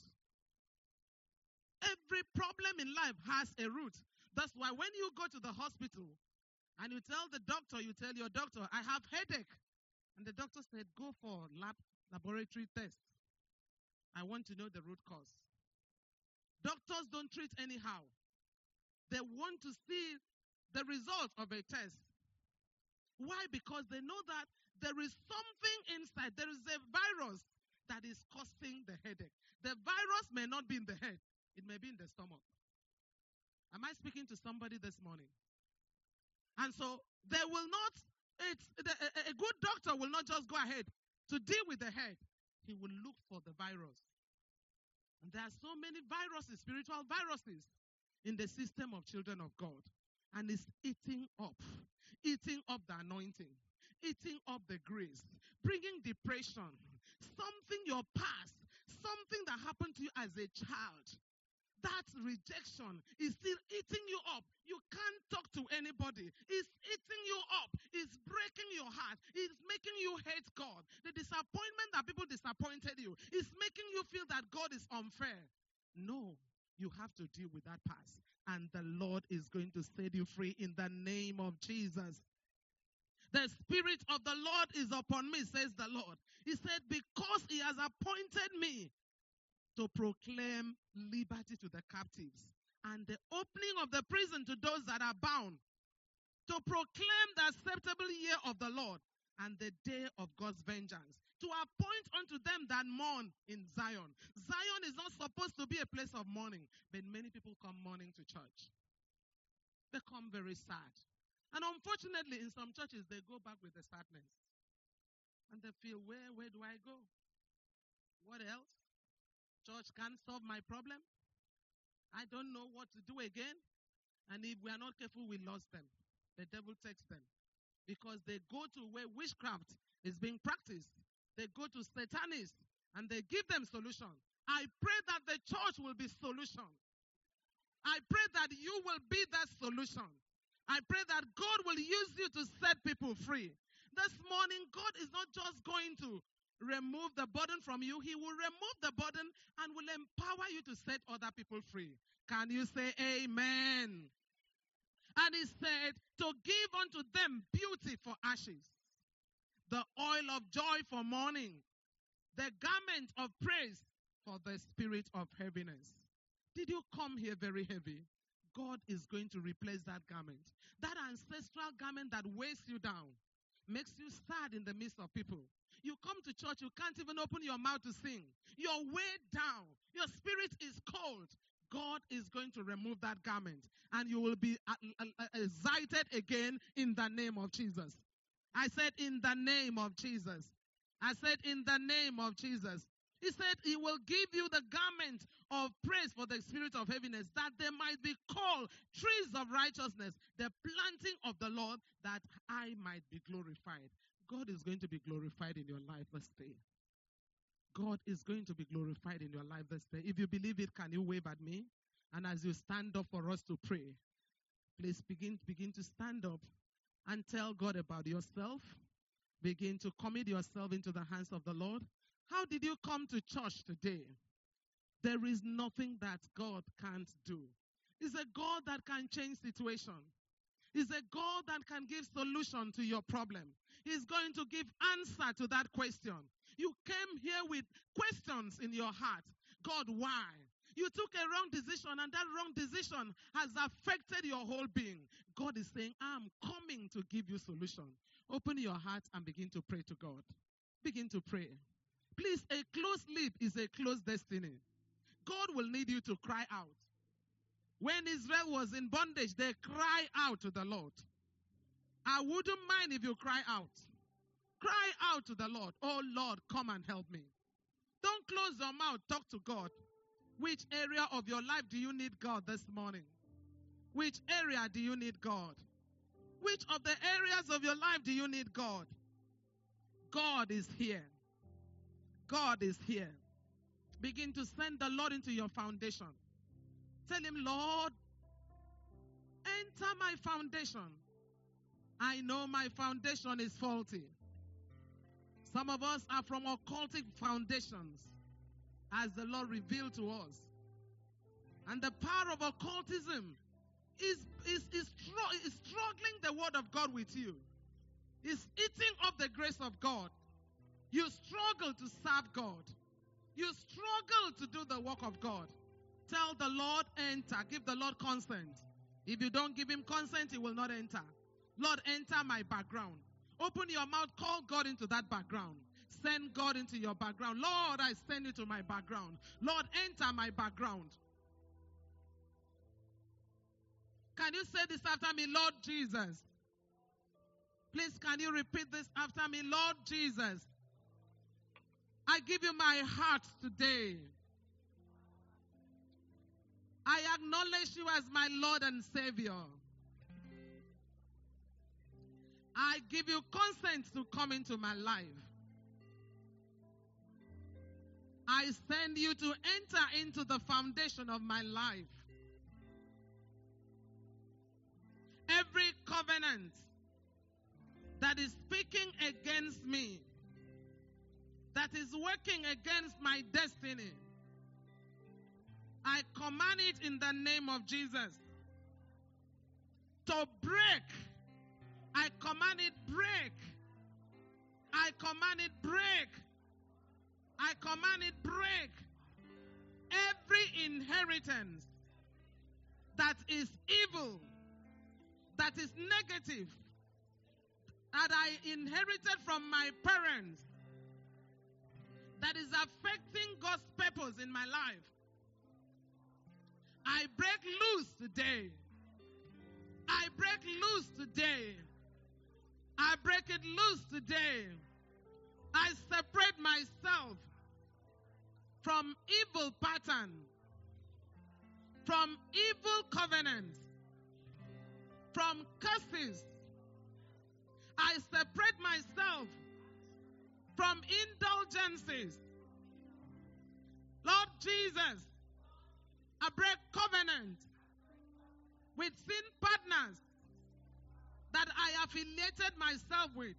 Every problem in life has a root. That's why when you go to the hospital and you tell the doctor, you tell your doctor, I have headache. And the doctor said, go for lab laboratory test. I want to know the root cause. Doctors don't treat anyhow. They want to see the result of a test. Why? Because they know that there is something inside. There is a virus that is causing the headache. The virus may not be in the head. It may be in the stomach. Am I speaking to somebody this morning? And so they will not, it's, the, a, a good doctor will not just go ahead to deal with the head. He will look for the virus. And there are so many viruses, spiritual viruses, in the system of children of God. And it's eating up, eating up the anointing, eating up the grace, bringing depression, something your past, something that happened to you as a child. That rejection is still eating you up. You can't talk to anybody. It's eating you up. It's breaking your heart. It's making you hate God. The disappointment that people disappointed you is making you feel that God is unfair. No, you have to deal with that past. And the Lord is going to set you free in the name of Jesus. The Spirit of the Lord is upon me, says the Lord. He said, because he has appointed me to proclaim liberty to the captives and the opening of the prison to those that are bound, to proclaim the acceptable year of the Lord and the day of God's vengeance, to appoint unto them that mourn in Zion. Zion is not supposed to be a place of mourning, but many people come mourning to church. They come very sad. And unfortunately, in some churches, they go back with the sadness. And they feel, where, where do I go? What else? Church can't solve my problem. I don't know what to do again. And if we are not careful, we lost them. The devil takes them. Because they go to where witchcraft is being practiced. They go to Satanists and they give them solution. I pray that the church will be solution. I pray that you will be that solution. I pray that God will use you to set people free. This morning, God is not just going to remove the burden from you. He will remove the burden and will empower you to set other people free. Can you say amen? And he said, to give unto them beauty for ashes, the oil of joy for mourning, the garment of praise for the spirit of heaviness. Did you come here very heavy? God is going to replace that garment. That ancestral garment that weighs you down, makes you sad in the midst of people. You come to church, you can't even open your mouth to sing. You're weighed down. Your spirit is cold. God is going to remove that garment, and you will be excited again in the name of Jesus. I said in the name of Jesus. I said in the name of Jesus. He said he will give you the garment of praise for the spirit of heaviness, that they might be called trees of righteousness, the planting of the Lord, that I might be glorified. God is going to be glorified in your life this day. God is going to be glorified in your life this day. If you believe it, can you wave at me? And as you stand up for us to pray, please begin, begin to stand up and tell God about yourself. Begin to commit yourself into the hands of the Lord. How did you come to church today? There is nothing that God can't do. He's a God that can change situation. He's a God that can give solution to your problem. He's going to give answer to that question. You came here with questions in your heart. God, why? You took a wrong decision, and that wrong decision has affected your whole being. God is saying, I'm coming to give you solution. Open your heart and begin to pray to God. Begin to pray. Please, a closed lip is a closed destiny. God will need you to cry out. When Israel was in bondage, they cried out to the Lord. I wouldn't mind if you cry out. Cry out to the Lord. Oh Lord, come and help me. Don't close your mouth. Talk to God. Which area of your life do you need God this morning? Which area do you need God? Which of the areas of your life do you need God? God is here. God is here. Begin to send the Lord into your foundation. Tell him, Lord, enter my foundation. I know my foundation is faulty. Some of us are from occultic foundations, as the Lord revealed to us. And the power of occultism is, is, is, is struggling the word of God with you. It's eating up the grace of God. You struggle to serve God. You struggle to do the work of God. Tell the Lord, enter. Give the Lord consent. If you don't give him consent, he will not enter. Lord, enter my background. Open your mouth. Call God into that background. Send God into your background. Lord, I send you to my background. Lord, enter my background. Can you say this after me? Lord Jesus. Please, can you repeat this after me? Lord Jesus, I give you my heart today. I acknowledge you as my Lord and Savior. I give you consent to come into my life. I send you to enter into the foundation of my life. Every covenant that is speaking against me, that is working against my destiny, I command it in the name of Jesus to break. I command it break. I command it break. I command it break. Every inheritance that is evil, that is negative, that I inherited from my parents, that is affecting God's purpose in my life, I break loose today. I break loose today. I break it loose today. I separate myself from evil pattern, from evil covenants, from curses. I separate myself from indulgences. Lord Jesus, I break covenant with sin partners that I affiliated myself with.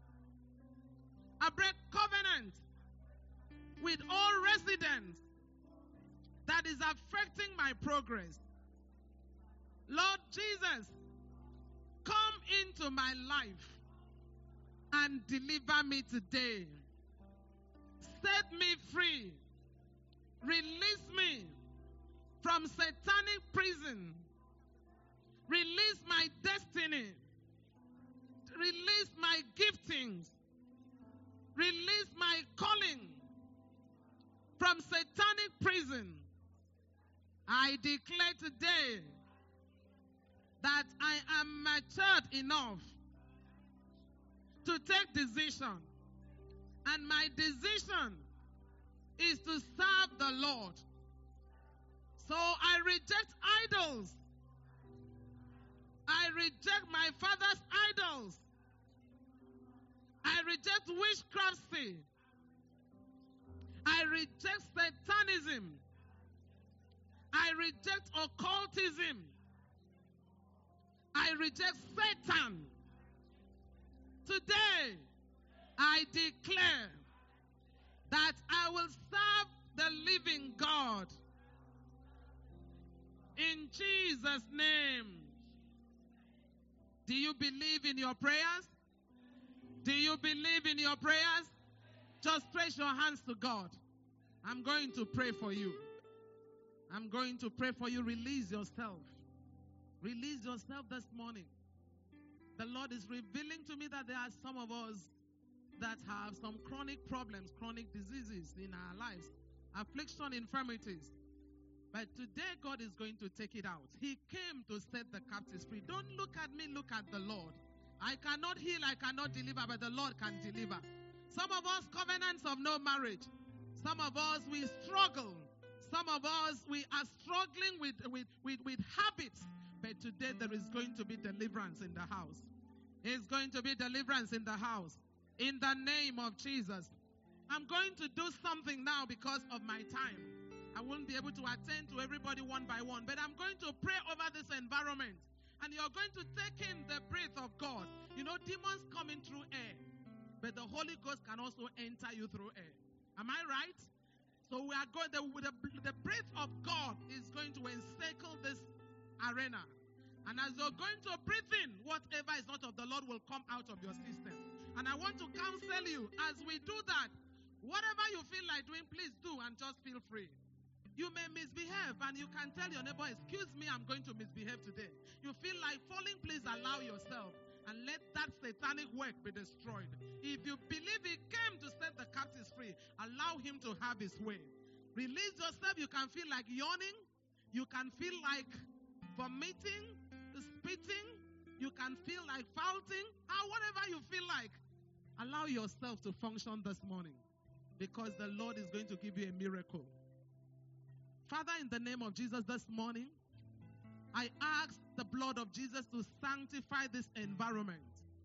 I break covenant with all residents that is affecting my progress. Lord Jesus, come into my life and deliver me today. Set me free. Release me from satanic prison. Release my destiny. Release my giftings. Release my calling from satanic prison. I declare today that I am matured enough to take decision. And my decision is to serve the Lord. So I reject idols. I reject my father's idols. I reject witchcraft. I reject satanism. I reject occultism. I reject Satan. Today, I declare that I will serve the living God. In Jesus' name. Do you believe in your prayers? Do you believe in your prayers? Just stretch your hands to God. I'm going to pray for you. I'm going to pray for you. Release yourself. Release yourself this morning. The Lord is revealing to me that there are some of us that have some chronic problems, chronic diseases in our lives, affliction, infirmities. But today God is going to take it out. He came to set the captives free. Don't look at me, look at the Lord. I cannot heal, I cannot deliver, but the Lord can deliver. Some of us, covenants of no marriage. Some of us, we struggle. Some of us, we are struggling with, with, with, with habits. But today there is going to be deliverance in the house. There's going to be deliverance in the house. In the name of Jesus. I'm going to do something now because of my time. I won't be able to attend to everybody one by one. But I'm going to pray over this environment. And you're going to take in the breath of God. You know, demons come in through air. But the Holy Ghost can also enter you through air. Am I right? So we are going, the, the, the breath of God is going to encircle this arena. And as you're going to breathe in, whatever is not of the Lord will come out of your system. And I want to counsel you, as we do that, whatever you feel like doing, please do and just feel free. You may misbehave and you can tell your neighbor, excuse me, I'm going to misbehave today. You feel like falling, please allow yourself and let that satanic work be destroyed. If you believe he came to set the captives free, allow him to have his way. Release yourself. You can feel like yawning. You can feel like vomiting, spitting. You can feel like faulting. Or whatever you feel like. Allow yourself to function this morning because the Lord is going to give you a miracle. Father, in the name of Jesus this morning, I ask the blood of Jesus to sanctify this environment.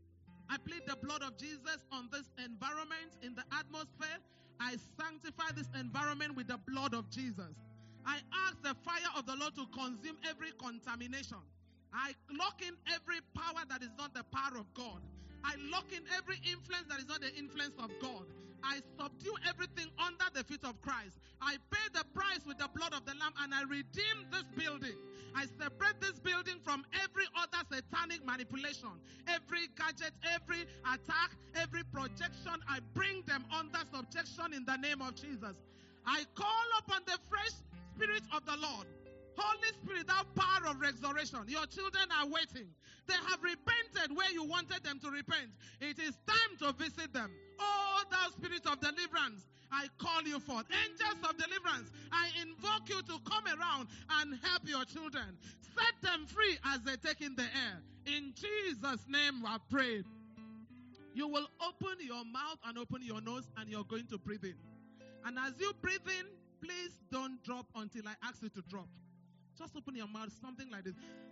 I plead the blood of Jesus on this environment, in the atmosphere. I sanctify this environment with the blood of Jesus. I ask the fire of the Lord to consume every contamination. I lock in every power that is not the power of God. I lock in every influence that is not the influence of God. I subdue everything under the feet of Christ. I pay the price with the blood of the Lamb and I redeem this building. I separate this building from every other satanic manipulation. Every gadget, every attack, every projection, I bring them under subjection in the name of Jesus. I call upon the fresh Spirit of the Lord. Holy Spirit, thou power of resurrection. Your children are waiting. They have repented where you wanted them to repent. It is time to visit them. Oh, thou Spirit of deliverance, I call you forth. Angels of deliverance, I invoke you to come around and help your children. Set them free as they take in the air. In Jesus' Jesus' name we have prayed. You will open your mouth and open your nose and you're going to breathe in. And as you breathe in, please don't drop until I ask you to drop. Just open your mouth, something like this.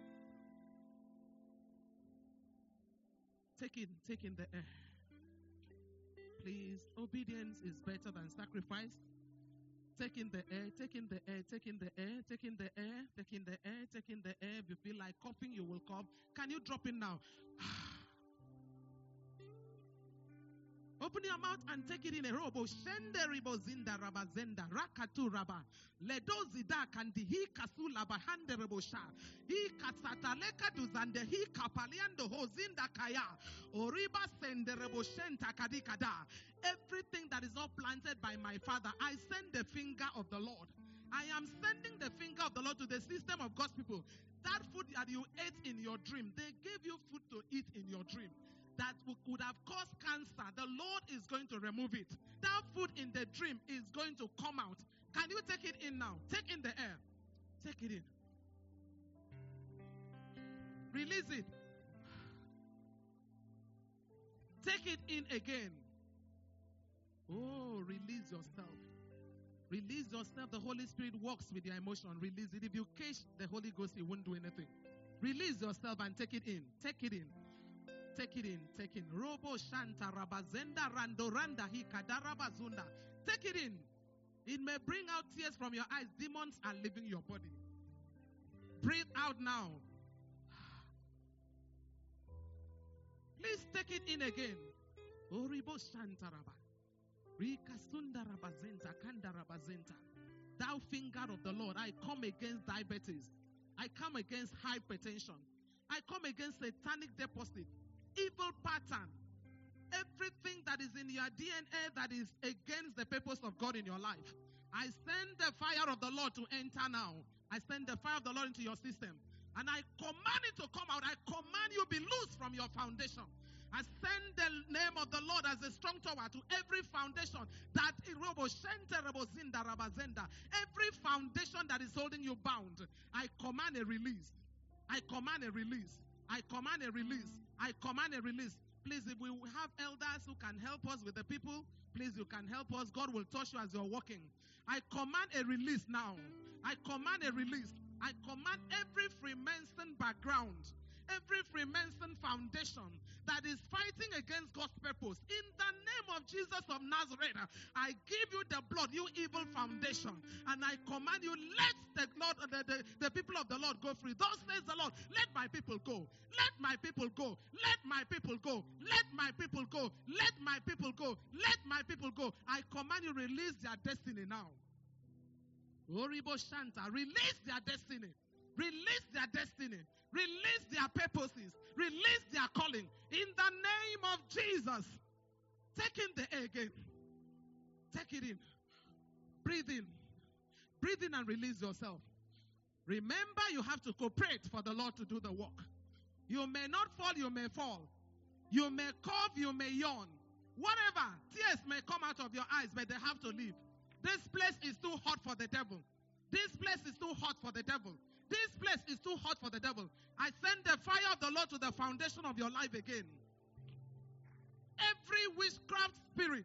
Take in, take in the air. Please, obedience is better than sacrifice. Take in the air, take in the air, take in the air, take in the air, take in the air, take in the air. If you feel like coughing, you will cough. Can you drop in now? Open your mouth and take it in a robo. Shende ribo zinda raba zenda rakatu raba. Ledo zida kandi hi kasu laba hande rebo sha. Hi katsata leka duzande hi kapaliando ho zinda kaya. Oriba sende rebo shenta kadikada. Everything that is not planted by my Father, I send the finger of the Lord. I am sending the finger of the Lord to the system of God's people. That food that you ate in your dream, they gave you food to eat in your dream that would have caused cancer. The Lord is going to remove it. That food in the dream is going to come out. Can you take it in now? Take in the air. Take it in. Release it. Take it in again. Oh, release yourself. Release yourself. The Holy Spirit works with your emotion. Release it. If you catch the Holy Ghost, He won't do anything. Release yourself and take it in. Take it in. Take it in, take it in. Robo shanta rabazenda randoranda hikadarabazunda. Take it in. It may bring out tears from your eyes. Demons are leaving your body. Breathe out now. Please take it in again. Oribo shanta raba. Rikasunda rabazenta kanda rabazenta. Thou finger of the Lord, I come against diabetes. I come against hypertension. I come against satanic deposit. Evil pattern, everything that is in your D N A that is against the purpose of God in your life. I send the fire of the Lord to enter now. I send the fire of the Lord into your system. And I command it to come out. I command you be loose from your foundation. I send the name of the Lord as a strong tower to every foundation that every foundation that is holding you bound. I command a release. I command a release. I command a release. I command a release. Please, if we have elders who can help us with the people, please, you can help us. God will touch you as you're walking. I command a release now. I command a release. I command every Freemason background, every Freemason foundation that is fighting against God's purpose. In the name of Jesus of Nazareth, I give you the blood, you evil foundation. And I command you, let the Lord, the, the, the people of the Lord go free. Thus says the Lord, let my people go. Let my people go. Let my people go. Let my people go. Let my people go. Let my people go. I command you, release their destiny now. Oribo Shanta, release their destiny. Release their destiny. Release their purposes. Release their calling. In the name of Jesus. Take in the air again. Take it in. Breathe in. Breathe in and release yourself. Remember, you have to cooperate for the Lord to do the work. You may not fall, you may fall. You may cough, you may yawn. Whatever. Tears may come out of your eyes, but they have to leave. This place is too hot for the devil. This place is too hot for the devil. This place is too hot for the devil. I send the fire of the Lord to the foundation of your life again. Every witchcraft spirit,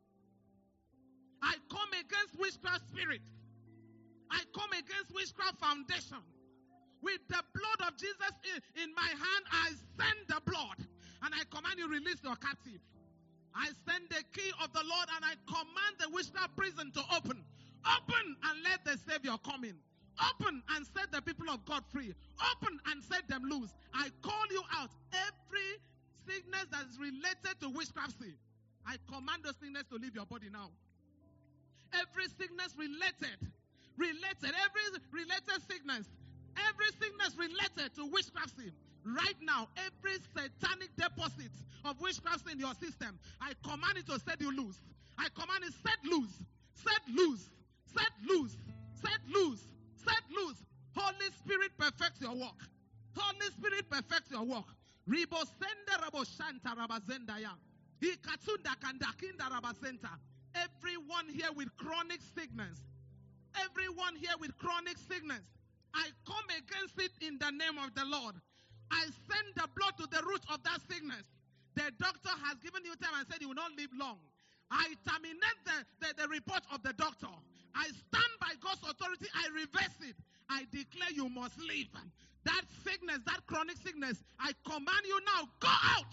I come against witchcraft spirit. I come against witchcraft foundation. With the blood of Jesus in, in my hand, I send the blood. And I command you, release your captive. I send the key of the Lord and I command the witchcraft prison to open. Open and let the Savior come in. Open and set the people of God free. Open and set them loose. I call you out. Every sickness that is related to witchcraft, I command those sickness to leave your body now. Every sickness related, related, every related sickness, every sickness related to witchcraft, right now, every satanic deposit of witchcraft in your system, I command it to set you loose. I command it set loose, set loose, set loose, set loose. Set loose. Holy Spirit, perfect your work. Holy Spirit, perfect your work. Ribo senda rabo shanta rabazenda ya. Ikatunda kandakinda rabasenta. Everyone here with chronic sickness. Everyone here with chronic sickness. I come against it in the name of the Lord. I send the blood to the root of that sickness. The doctor has given you time and said you will not live long. I terminate the, the, the report of the doctor. I stand by God's authority. I reverse it. I declare you must live. That sickness, that chronic sickness, I command you now, go out.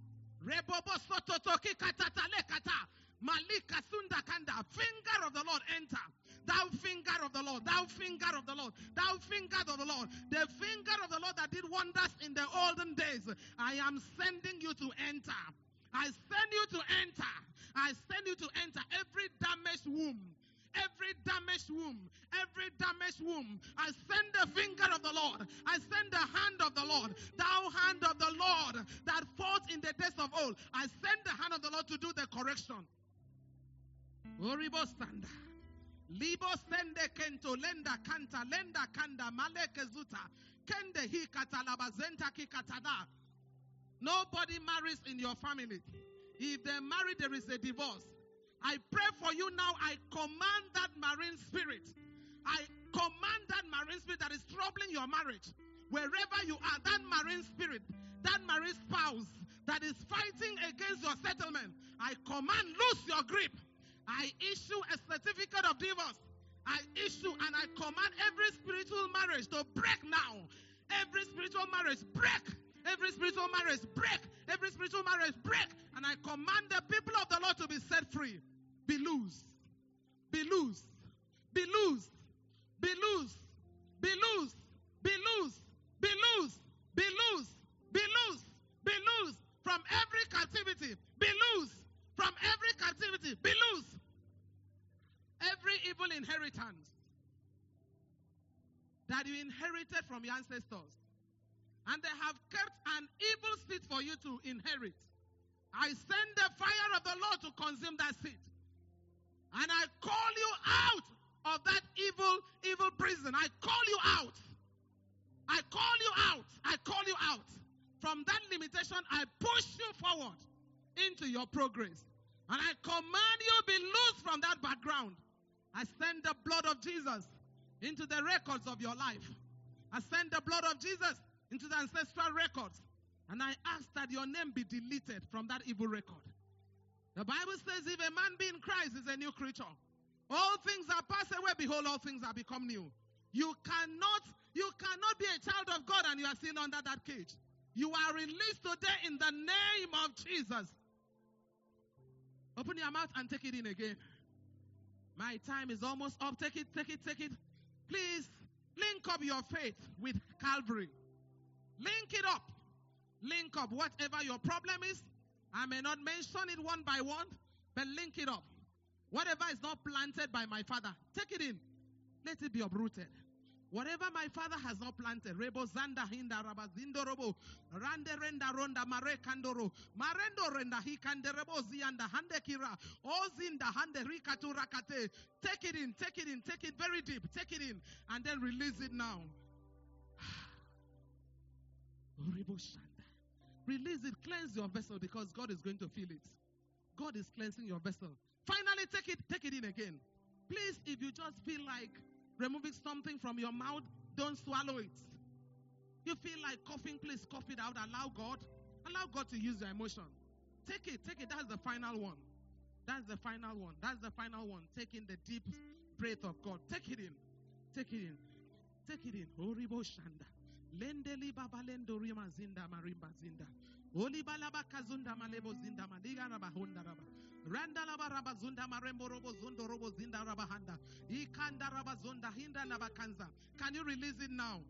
Finger of the Lord, enter. Thou finger of the Lord, thou finger of the Lord, thou finger of the Lord, the finger of the Lord that did wonders in the olden days. I am sending you to enter. I send you to enter. I send you to enter every damaged womb. Every damaged womb, every damaged womb, I send the finger of the Lord. I send the hand of the Lord. Thou hand of the Lord that fought in the days of old. I send the hand of the Lord to do the correction. Oribo standa. Libo sende kento lenda kanta lenda kanda maleke zuta kende hi katalabazenta ki katada. Nobody marries in your family. If they marry, there is a divorce. I pray for you now. I command that marine spirit. I command that marine spirit that is troubling your marriage. Wherever you are, that marine spirit, that marine spouse that is fighting against your settlement, I command, loose your grip. I issue a certificate of divorce. I issue and I command every spiritual marriage to break now. Every spiritual marriage, break. Every spiritual marriage, break. Every spiritual marriage, break. And I command the people of the Lord to be set free. Be loose. Be loose. Be loose. Be loose. Be loose. Be loose. Be loose. Be loose. Be loose. Be loose from every captivity. Be loose from every captivity. Be loose. Every evil inheritance that you inherited from your ancestors, and they have kept an evil seed for you to inherit. I send the fire of the Lord to consume that seed. And I call you out of that evil, evil prison. I call you out. I call you out. I call you out. From that limitation, I push you forward into your progress. And I command you be loose from that background. I send the blood of Jesus into the records of your life. I send the blood of Jesus into the ancestral records. And I ask that your name be deleted from that evil record. The Bible says if a man be in Christ is a new creature. All things are passed away, behold, all things are become new. You cannot, you cannot be a child of God and you are still under that cage. You are released today in the name of Jesus. Open your mouth and take it in again. My time is almost up. Take it, take it, take it. Please link up your faith with Calvary. Link it up. Link up whatever your problem is. I may not mention it one by one, but link it up. Whatever is not planted by my Father, take it in. Let it be uprooted. Whatever my Father has not planted, rebo zanda hinda rabazindo robo, rande renda ronda mare kandoro, marendo renda hi kanderebo zianda hande kira, ozinda hande rikatu rakate. Take it in, take it in, take it very deep, take it in, and then release it now. Release it, cleanse your vessel because God is going to feel it. God is cleansing your vessel. Finally, take it, take it in again. Please, if you just feel like removing something from your mouth, don't swallow it. You feel like coughing, please cough it out. Allow God. Allow God to use your emotion. Take it, take it. That's the final one. That's the final one. That's the final one. Take in the deep breath of God. Take it in. Take it in. Take it in. Oribo Shanda. Lendeli babalendo rima zinda marimba zinda. Oli balaba kazunda malebo zinda madiga raba honda raba. Randa laba raba zunda marembo robo zundo robo zinda raba handa. Ikanda raba zunda hinda laba kanza. Can you release it now?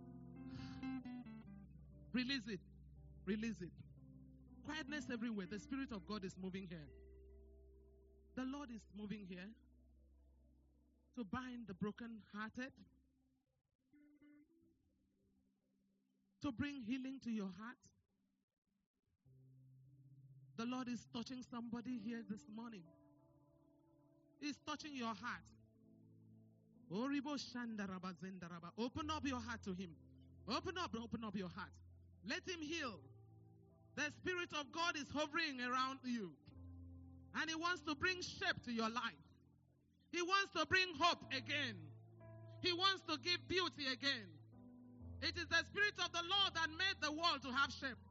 Release it. Release it. Quietness everywhere. The Spirit of God is moving here. The Lord is moving here to bind the brokenhearted, to bring healing to your heart. The Lord is touching somebody here this morning. He's touching your heart. Open up your heart to Him. Open up, open up your heart. Let Him heal. The Spirit of God is hovering around you. And He wants to bring shape to your life. He wants to bring hope again. He wants to give beauty again. It is the Spirit of the Lord that made the world to have shape.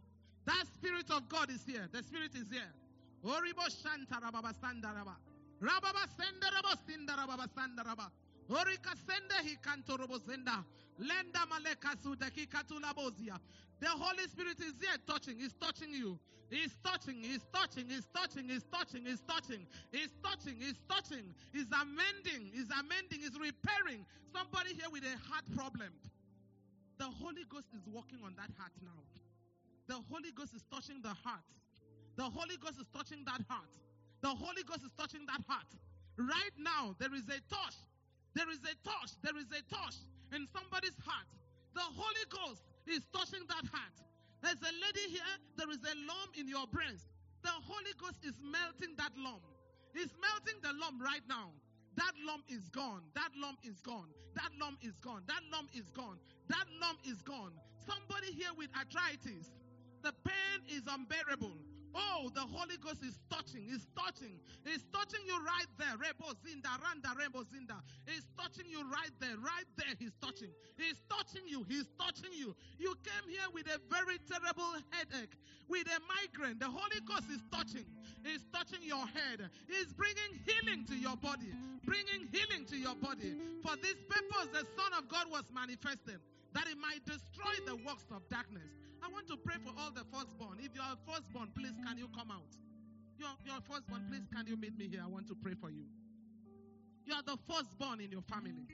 That Spirit of God is here. The Spirit is here. Oribo shanta rababa sandaraba. Rababa sendaraba sindaraba sandaraba. Orika sende hikanto robo senda. Lenda maleka sudeki katulabozia. The Holy Spirit is here touching. He's touching you. He's touching. He's touching. He's touching. He's touching. He's touching. He's touching. He's touching. He's amending. He's amending. He's repairing. Somebody here with a heart problem. The Holy Ghost is working on that heart now. The Holy Ghost is touching the heart. The Holy Ghost is touching that heart. The Holy Ghost is touching that heart. Right now, there is a touch. There is a touch. There is a touch in somebody's heart. The Holy Ghost is touching that heart. There's a lady here. There is a lump in your breast. The Holy Ghost is melting that lump. He's melting the lump right now. That lump is gone. That lump is gone. That lump is gone. That lump is gone. That lump is gone. Somebody here with arthritis. The pain is unbearable. Oh, the Holy Ghost is touching. He's touching. He's touching you right there. Rebo zinda, randa, rebo zinda. He's touching you right there. Right there, he's touching. He's touching you. He's touching you. You came here with a very terrible headache, with a migraine. The Holy Ghost is touching. He's touching your head. He's bringing healing to your body. Bringing healing to your body. For this purpose, the Son of God was manifested, that it might destroy the works of darkness. I want to pray for all the firstborn. If you are a firstborn, please, can you come out? You're, you're a firstborn, please, can you meet me here? I want to pray for you. You are the firstborn in your family.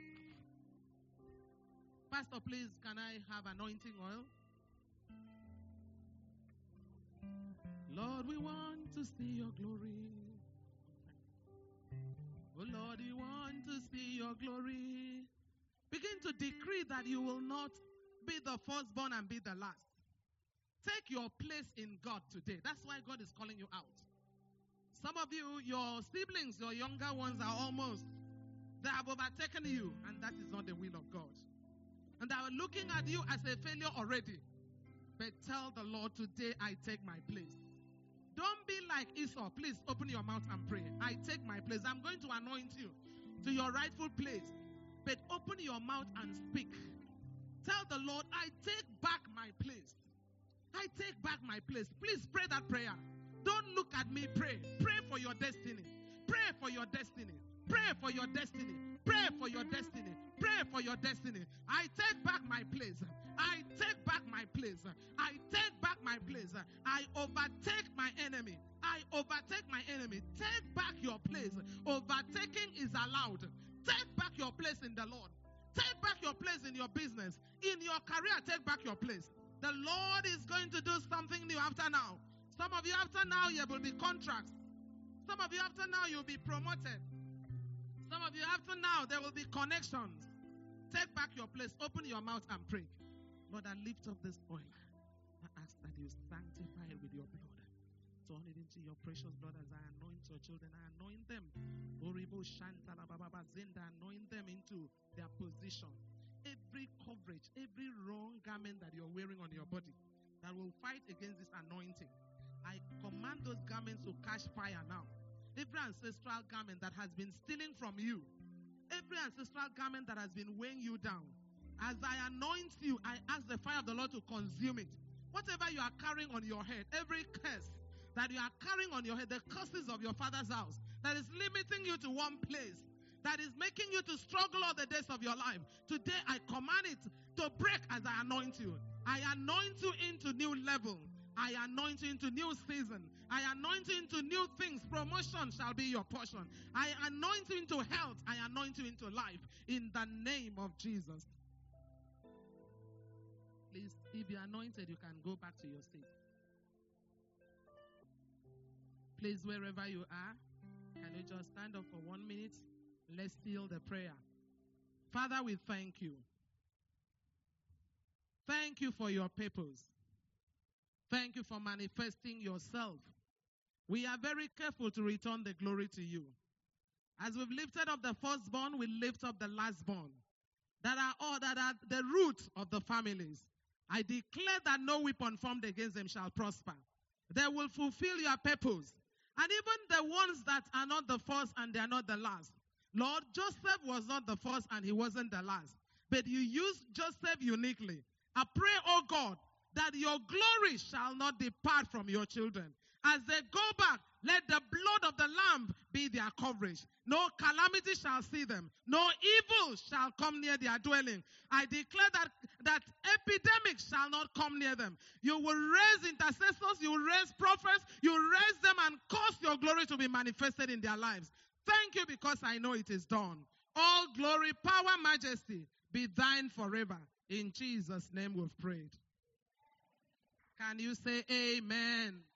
Pastor, please, can I have anointing oil? Lord, we want to see your glory. Oh, Lord, we want to see your glory. Begin to decree that you will not be the firstborn and be the last. Take your place in God today. That's why God is calling you out. Some of you, your siblings, your younger ones are almost, they have overtaken you, and that is not the will of God. And they are looking at you as a failure already. But tell the Lord, today I take my place. Don't be like Esau. Please open your mouth and pray. I take my place. I'm going to anoint you to your rightful place. But open your mouth and speak. Tell the Lord, I take back my place. I take back my place. Please pray that prayer. Don't look at me. Pray. Pray for your destiny. Pray for your destiny. Pray for your destiny. Pray for your destiny. Pray for your destiny. I take back my place. I take back my place. I take back my place. I overtake my enemy. I overtake my enemy. Take back your place. Overtaking is allowed. Take back your place in the Lord. Take back your place in your business. In your career, take back your place. The Lord is going to do something new after now. Some of you after now, there will be contracts. Some of you after now, you'll be promoted. Some of you after now, there will be connections. Take back your place. Open your mouth and pray. Lord, I lift up this oil. I ask that you sanctify it with your blood. Turn it into your precious blood as I anoint your children. I anoint them. Anoint them into their position. Every coverage, every wrong garment that you're wearing on your body that will fight against this anointing, I command those garments to catch fire now. Every ancestral garment that has been stealing from you, every ancestral garment that has been weighing you down, as I anoint you, I ask the fire of the Lord to consume it. Whatever you are carrying on your head, every curse that you are carrying on your head, the curses of your father's house that is limiting you to one place, that is making you to struggle all the days of your life. Today, I command it to break as I anoint you. I anoint you into new level. I anoint you into new season. I anoint you into new things. Promotion shall be your portion. I anoint you into health. I anoint you into life. In the name of Jesus. Please, if you're anointed, you can go back to your seat. Please, wherever you are, can you just stand up for one minute? Let's seal the prayer. Father, we thank you. Thank you for your purpose. Thank you for manifesting yourself. We are very careful to return the glory to you. As we've lifted up the firstborn, we lift up the lastborn. That are all that are the root of the families. I declare that no weapon formed against them shall prosper. They will fulfill your purpose. And even the ones that are not the first and they are not the last. Lord, Joseph was not the first and he wasn't the last. But you used Joseph uniquely. I pray, oh God, that your glory shall not depart from your children. As they go back, let the blood of the Lamb be their coverage. No calamity shall see them. No evil shall come near their dwelling. I declare that, that epidemics shall not come near them. You will raise intercessors, you will raise prophets, you will raise them and cause your glory to be manifested in their lives. Thank you because I know it is done. All glory, power, majesty be thine forever. In Jesus' name we've prayed. Can you say amen?